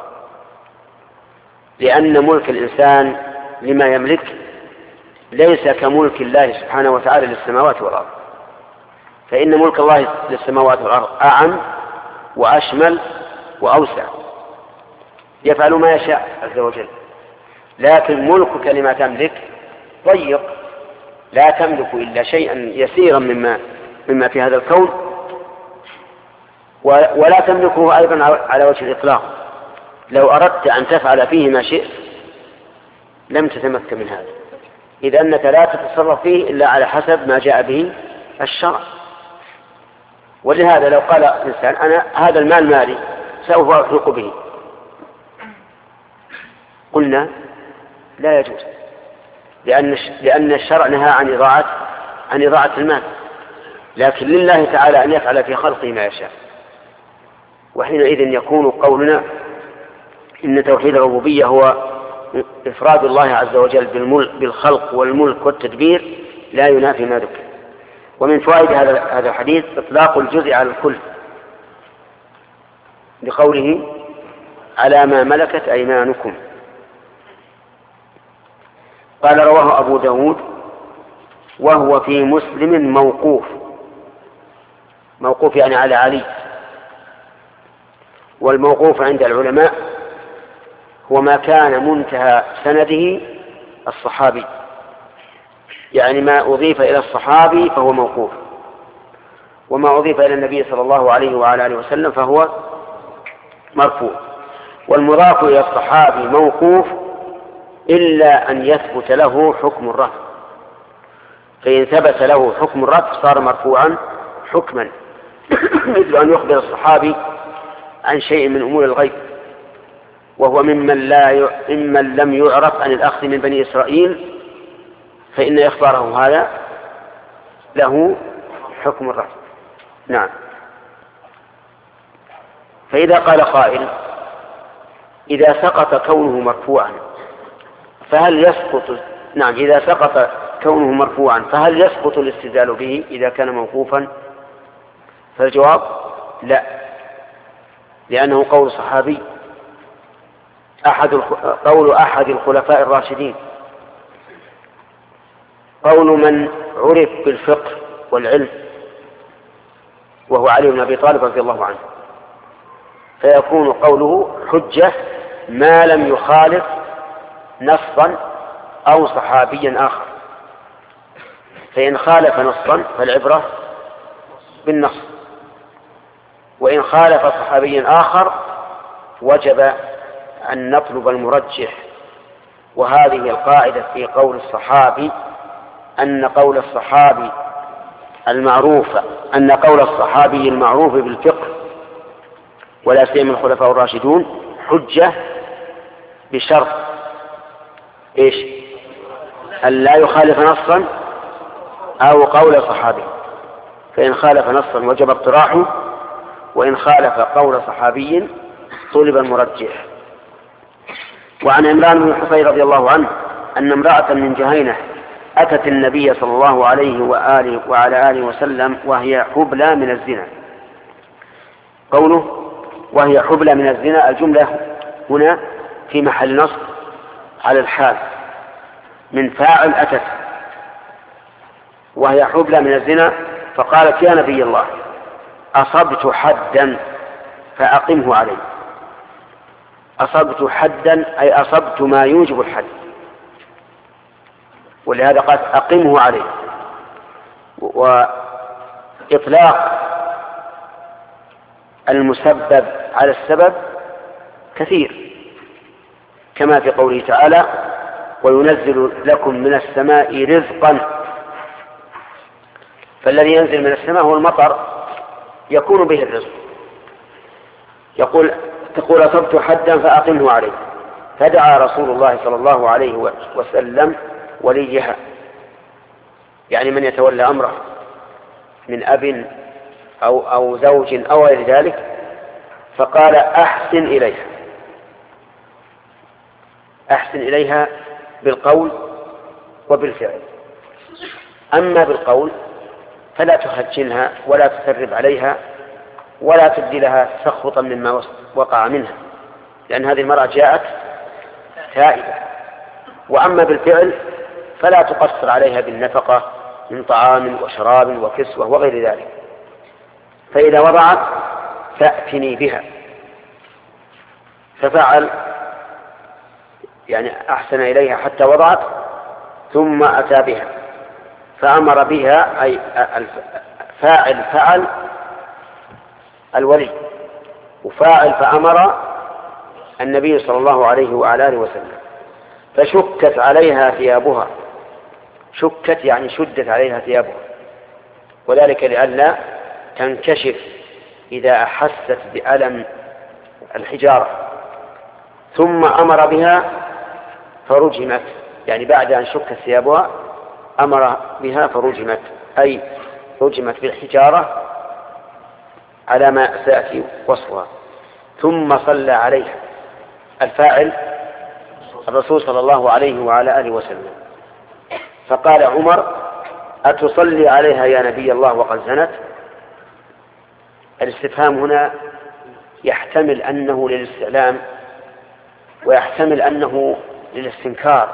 لأن ملك الإنسان لما يملك ليس كملك الله سبحانه وتعالى للسماوات والأرض، فإن ملك الله للسماوات والأرض أعم وأشمل وأوسع، يفعل ما يشاء عز وجل. لكن ملكك لما تملك ضيق، لا تملك إلا شيئا يسيرا مما مما في هذا الكون، ولا تملكه أيضا على وجه الإطلاق. لو أردت أن تفعل فيه ما شئت لم تتمكن من هذا، إذ أنك لا تتصرف فيه إلا على حسب ما جاء به الشرع. ولهذا لو قال الإنسان أنا هذا المال مالي سوف أحرق به، قلنا لا يجوز، لأن لأن الشرع نهى عن إضاعة عن إضاعة المال، لكن لله تعالى أن يفعل في خلقه ما يشاء. وحينئذ يكون قولنا إن توحيد الربوبية هو إفراد الله عز وجل بالخلق والملك والتدبير لا ينافي ما ذكر. ومن فوائد هذا هذا الحديث إطلاق الجزء على الكل لقوله على ما ملكت أيمانكم. قال رواه أبو داود وهو في مسلم موقوف، موقوف يعني على علي. والموقوف عند العلماء هو ما كان منتهى سنده الصحابي، يعني ما أضيف إلى الصحابي فهو موقوف، وما أضيف إلى النبي صلى الله عليه وعلى آله وسلم فهو مرفوع. والمضاف إلى الصحابي موقوف إلا أن يثبت له حكم الرفع، فإن ثبت له حكم الرفع صار مرفوعا حكما، مثل أن يخبر الصحابي عن شيء من أمور الغيب وهو ممن, لا ي... ممن لم يعرف عن الأخذ من بني إسرائيل، فإن إخباره هذا له حكم الرفع. نعم. فإذا قال قائل إذا سقط كونه مرفوعا فهل يسقط نعم إذا سقط كونه مرفوعا فهل يسقط الاستدلال به إذا كان موقوفا؟ فالجواب لا، لأنه قول صحابي، أحد الخ... قول أحد الخلفاء الراشدين، قول من عرف بالفقه والعلم وهو علي بن أبي طالب رضي الله عنه، فيكون قوله حجة ما لم يخالف نصا أو صحابيا آخر. فإن خالف نصا فالعبرة بالنص، وإن خالف صحابيا آخر وجب أن نطلب المرجح. وهذه القاعدة في قول الصحابي أن قول الصحابي المعروف أن قول الصحابي المعروف بالفقه ولا سيما الخلفاء الراشدون حجة بشرط إيش؟ أن لا يخالف نصا أو قول صحابي، فإن خالف نصا وجب اقتراحه، وإن خالف قول صحابي طلب المرجح. وعن عمران بن حصين رضي الله عنه أن امرأة من جهينة أتت النبي صلى الله عليه وآله وعلى آله وسلم وهي حبلى من الزنا. قوله وهي حبلى من الزنا الجملة هنا في محل نصب على الحال من فاعل أتت، وهي حبلى من الزنا، فقالت يا نبي الله أصبت حدا فأقمه علي. أصبت حدا أي أصبت ما يوجب الحد، ولهذا قال أقمه عليه. وإطلاق المسبب على السبب كثير، كما في قوله تعالى وينزل لكم من السماء رزقا. فالذي ينزل من السماء هو المطر يكون به الرزق. يقول تقول أصبت حدا فأقمه عليه، فدعا رسول الله صلى الله عليه وسلم وليها، يعني من يتولى أمره من أب أو, أو زوج أو غير ذلك، فقال أحسن إليها، أحسن إليها بالقول وبالفعل. أما بالقول فلا تهجنها ولا تسرب عليها ولا تبدي لها تسخطا مما وقع منها، لأن هذه المرأة جاءت تائبة. وأما بالفعل فلا تقصر عليها بالنفقة من طعام وشراب وكسوة وغير ذلك. فإذا وضعت فأتني بها، ففعل يعني أحسن إليها حتى وضعت ثم أتى بها فأمر بها، أي فاعل فعل الولي، وفاعل فأمر النبي صلى الله عليه وعلى آله وسلم. فشكت عليها ثيابها، شكت يعني شدت عليها ثيابها، وذلك لئلا تنكشف إذا أحست بألم الحجارة. ثم أمر بها فرجمت، يعني بعد أن شكت ثيابها أمر بها فرجمت، أي رجمت بالحجارة على ما سيأتي وصفها. ثم صلى عليها، الفاعل الرسول صلى الله عليه وعلى آله وسلم. فقال عمر أتصلي عليها يا نبي الله وقد زنت؟ الاستفهام هنا يحتمل أنه للاستعلام ويحتمل أنه للاستنكار،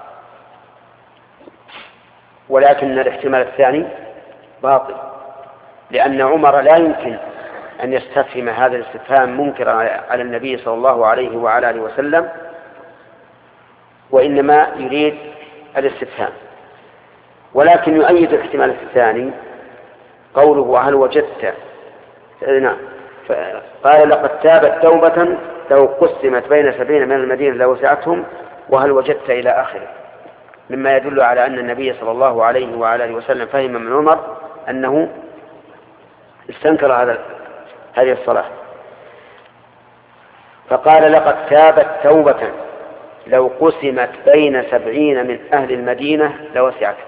ولكن الاحتمال الثاني باطل، لأن عمر لا يمكن أن يستفهم هذا الاستفهام منكرا على النبي صلى الله عليه وعلى آله وسلم، وإنما يريد الاستفهام. ولكن يؤيد الاحتمال الثاني قوله هل وجدت، نعم، قال لقد تابت توبة لو قسمت بين سبعين من المدينة لوسعتهم وهل وجدت إلى آخره، مما يدل على أن النبي صلى الله عليه وعلى آله وسلم فهم من عمر أنه استنكر هذا هذه الصلاة. فقال لقد تابت توبة لو قسمت بين سبعين من أهل المدينة لوسعتهم.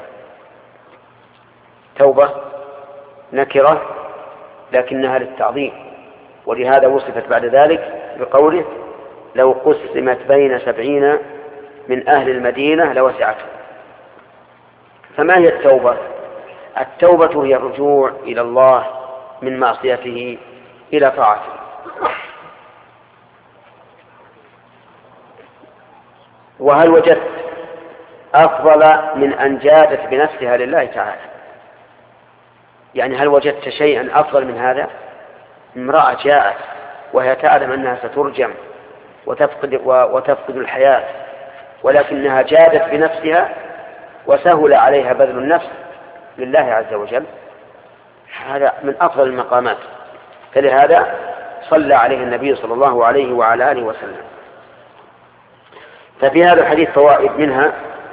توبة نكرة لكنها للتعظيم، ولهذا وصفت بعد ذلك بقوله لو قسمت بين سبعين من أهل المدينة لوسعتهم. فما هي التوبة؟ التوبة هي الرجوع إلى الله من معصيته إلى طاعته. وهل وجدت أفضل من أن جادت بنفسها لله تعالى؟ يعني هل وجدت شيئا أفضل من هذا؟ امرأة جاءت وهي تعلم أنها سترجم وتفقد, وتفقد الحياة، ولكنها جادت بنفسها وسهل عليها بذل النفس لله عز وجل، هذا من أفضل المقامات. فلهذا صلى عليه النبي صلى الله عليه وعلى آله وسلم. ففي هذا الحديث فوائد، منها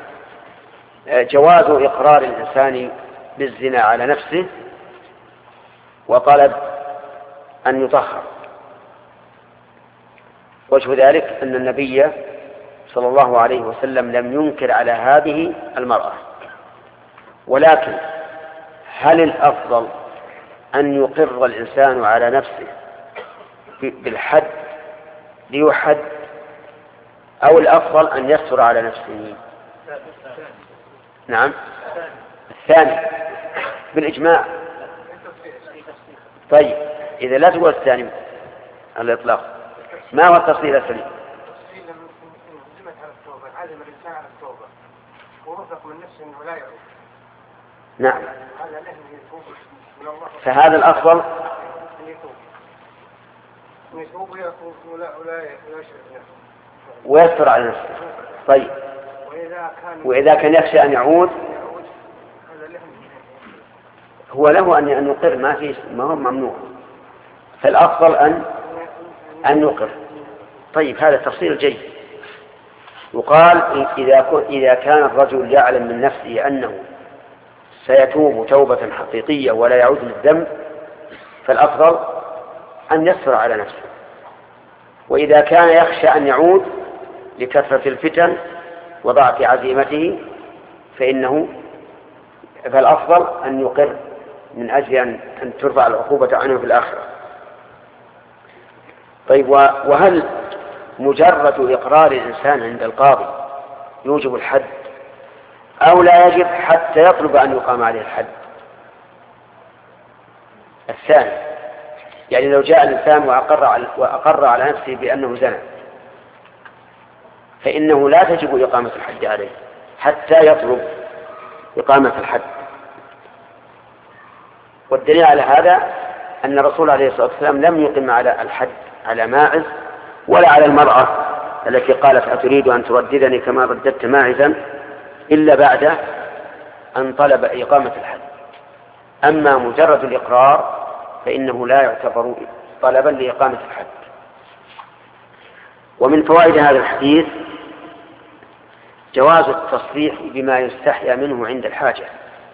جواز إقرار الإنسان بالزنا على نفسه وطلب أن يطهر. وجه ذلك أن النبي صلى الله عليه وسلم لم ينكر على هذه المرأة، ولكن هل الأفضل أن يقر الإنسان على نفسه بالحد ليحد، أو الأفضل أن يستر على نفسه؟ نعم، الثاني بالإجماع. طيب إذا لا تقول الثاني على الإطلاق، ما هو التفصيل السليم؟ التفصيل لما نزمت على التوبة، عزم الإنسان على التوبة ورفق من نفسه أنه لا يعود. نعم، هذا له يتوب من الله، فهذا الأفضل أن يتوب أن يتوب ولا ولا يشرك نفسه ويستر على نفسه. طيب وإذا كان وإذا كان يخشى أن يعود هو له أن أن يقر، ما فيه ما هو ممنوع، فالأفضل أن أن يقر. طيب هذا تفصيل جيد. يقال إذا إذا كان الرجل يعلم من نفسه أنه سيتوب توبة حقيقية ولا يعود للذنب فالأفضل أن يصبر على نفسه، وإذا كان يخشى أن يعود لكثرة الفتن وضعف عزيمته فإنه فالأفضل أن يقر من أجل أن ترفع العقوبة عنه في الآخرة. طيب، وهل مجرد إقرار الإنسان عند القاضي يوجب الحد أو لا يجب حتى يطلب أن يقام عليه الحد؟ الثاني، يعني لو جاء الإنسان وأقر على, وأقر على نفسه بأنه زنى فإنه لا تجب إقامة الحد عليه حتى يطلب إقامة الحد. والدليل على هذا أن الرسول عليه الصلاة والسلام لم يقم على الحد على ماعز ولا على المرأة التي قالت أتريد أن ترددني كما رددت ماعزا إلا بعد أن طلب إقامة الحد. أما مجرد الإقرار فإنه لا يعتبر طلبا لإقامة الحد. ومن فوائد هذا الحديث جواز التصريح بما يستحيا منه عند الحاجة،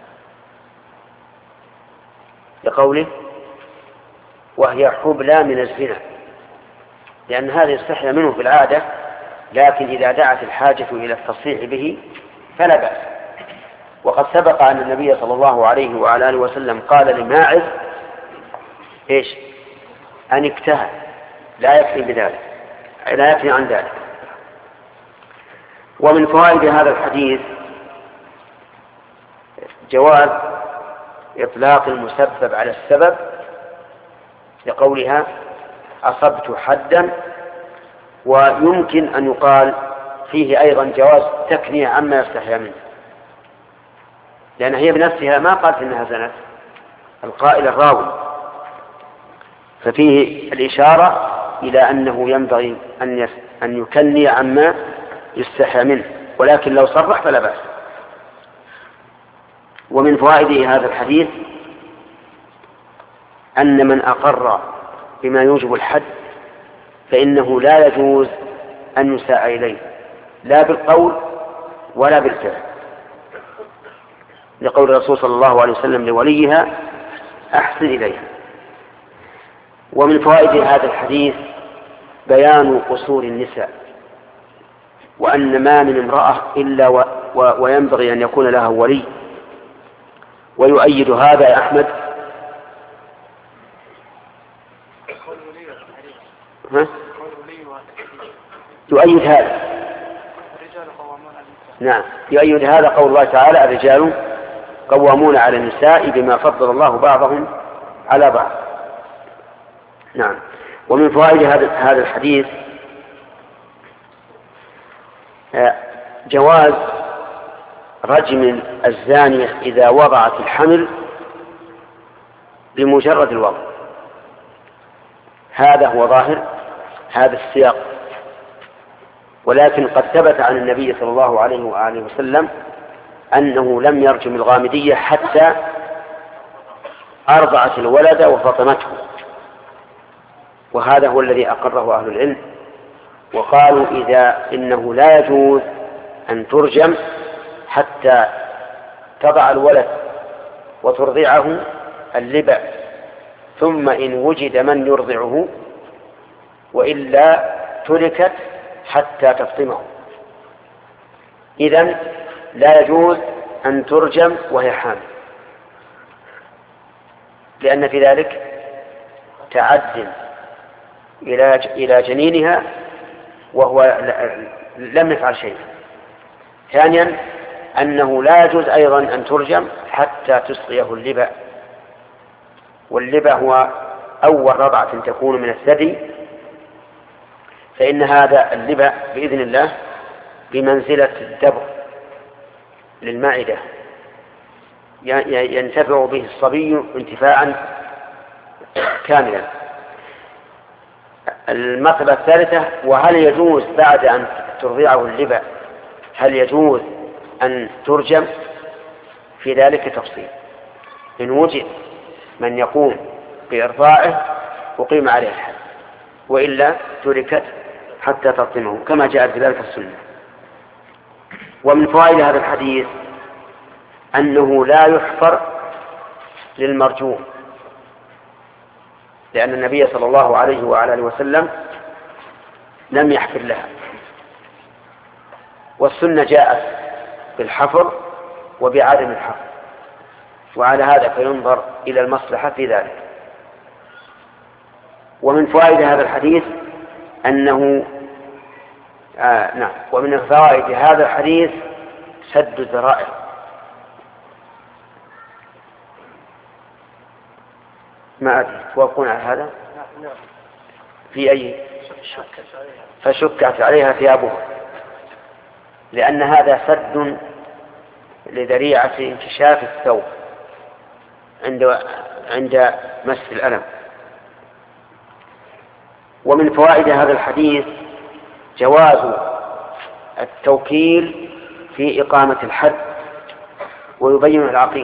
لقوله وهي حبلى من الزنا، لأن هذا يستحيا منه في العادة، لكن إذا دعت الحاجة إلى التصريح به فلا بأس. وقد سبق أن النبي صلى الله عليه وعلى آله وسلم قال لماعز إيش؟ أن اكتهى، لا يكفي بذلك، لا يكفي عن ذلك. ومن فوائد هذا الحديث جواز إطلاق المسبب على السبب، لقولها أصبت حدا. ويمكن أن يقال فيه أيضا جواز تكنية عما يستحيا منه، لأن هي بنفسها ما قالت إنها زنت، القائل الراوي، ففيه الإشارة إلى أنه ينبغي أن أن يكني عما يستحيا منه، ولكن لو صرح فلا بأس. ومن فوائد هذا الحديث أن من أقر بما يوجب الحد فإنه لا يجوز أن يساء إليه لا بالقول ولا بالفعل، لقول الرسول صلى الله عليه وسلم لوليها أحسن إليها. ومن فوائد هذا الحديث بيان قصور النساء، وأن ما من امرأة إلا و... و... وينبغي أن يكون لها ولي. ويؤيد هذا يا أحمد ها؟ يؤيد هذا نعم يؤيد هذا قول الله تعالى الرجال قوامون على النساء بما فضل الله بعضهم على بعض. نعم. ومن فوائد هذا الحديث جواز رجم الزانية إذا وضعت الحمل بمجرد الوضع، هذا هو ظاهر هذا السياق. ولكن قد ثبت عن النبي صلى الله عليه وآله وسلم أنه لم يرجم الغامدية حتى أرضعت الولد وفطمته، وهذا هو الذي أقره أهل العلم، وقالوا إذا إنه لا يجوز أن ترجم حتى تضع الولد وترضعه اللبا، ثم إن وجد من يرضعه وإلا تركت حتى تفطمه. إذن لا يجوز أن ترجم وهي حامل، لأن في ذلك تعد إلى جنينها وهو لم يفعل شيئا. ثانيا أنه لا يجوز أيضا أن ترجم حتى تسقيه اللبا، واللبا هو أول رضعة تكون من الثدي، فإن هذا اللبا بإذن الله بمنزلة الدبر للمعدة، ينتفع به الصبي انتفاعا كاملا. المرتبة الثالثة، وهل يجوز بعد أن ترضعه اللبا هل يجوز أن ترجم؟ في ذلك تفصيل، إن وجد من يقوم بإرضاعه أقيم عليه الحد، وإلا تركت حتى تفطمه كما جاء في ذلك السنة. ومن فوائد هذا الحديث أنه لا يحفر للمرجوم، لأن النبي صلى الله عليه وعلى آله وسلم لم يحفر لها، والسنة جاءت بالحفر وبعدم الحفر، وعلى هذا فينظر إلى المصلحة في ذلك. ومن فوائد هذا الحديث أنه آه نعم ومن فوائد هذا الحديث سد الذرائع. ما أدري توافقون على هذا؟ في أي؟ فشكت عليها ثيابها، لأن هذا سد لذريعة انكشاف الثوب عند عند مس الألم. ومن فوائد هذا الحديث جواز التوكيل في إقامة الحد، ويبين العقيد.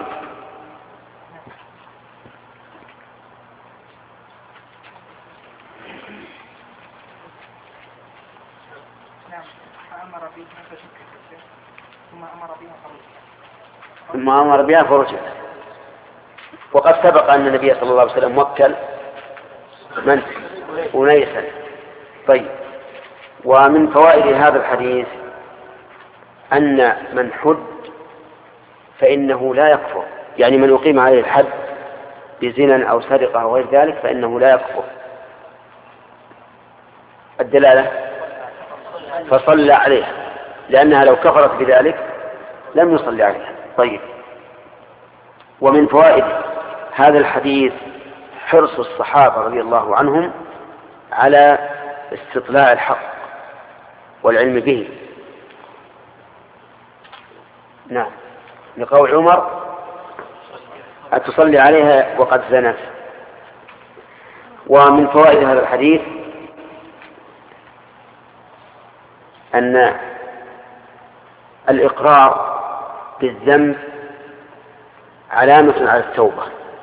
ثم أمر بها فرجت. وقد سبق أن النبي صلى الله عليه وسلم وكل من؟ أنيسا. طيب، ومن فوائد هذا الحديث أن من حد فإنه لا يكفر، يعني من يقيم عليه الحد بزنا أو سرقة أو غير ذلك فإنه لا يكفر. الدلالة فصلى عليه، لأنها لو كفرت بذلك لم يصلي عليها. طيب، ومن فوائد هذا الحديث حرص الصحابة رضي الله عنهم على استطلاع الحق والعلم به. نعم، لقول عمر أتصلي عليها وقد زنت. ومن فوائد هذا الحديث أن الإقرار بالذنب علامة على التوبة،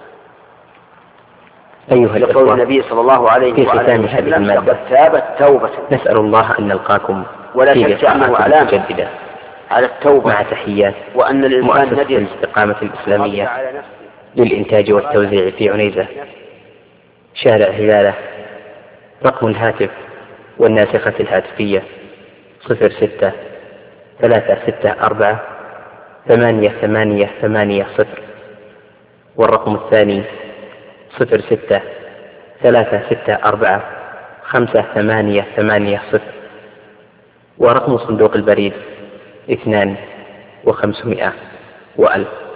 أيها الأخوة، النبي صلى الله عليه في ختام هذه المادة تابت توبة، نسأل الله أن نلقاكم ولا في شك أنه لقاءات علامة متجددة على التوبة، مع تحيات وأن الإنسان مؤسسة ندم الاستقامة الإسلامية للإنتاج والتوزيع في عنيزة، شارع هلالة. رقم الهاتف والناسخة الهاتفية صفر ستة ثلاثة ستة أربعة ثمانية ثمانية ثمانية صفر، والرقم الثاني صفر ستة ثلاثة ستة أربعة خمسة ثمانية ثمانية صفر، ورقم صندوق البريد اثنان وخمسمائة وألف.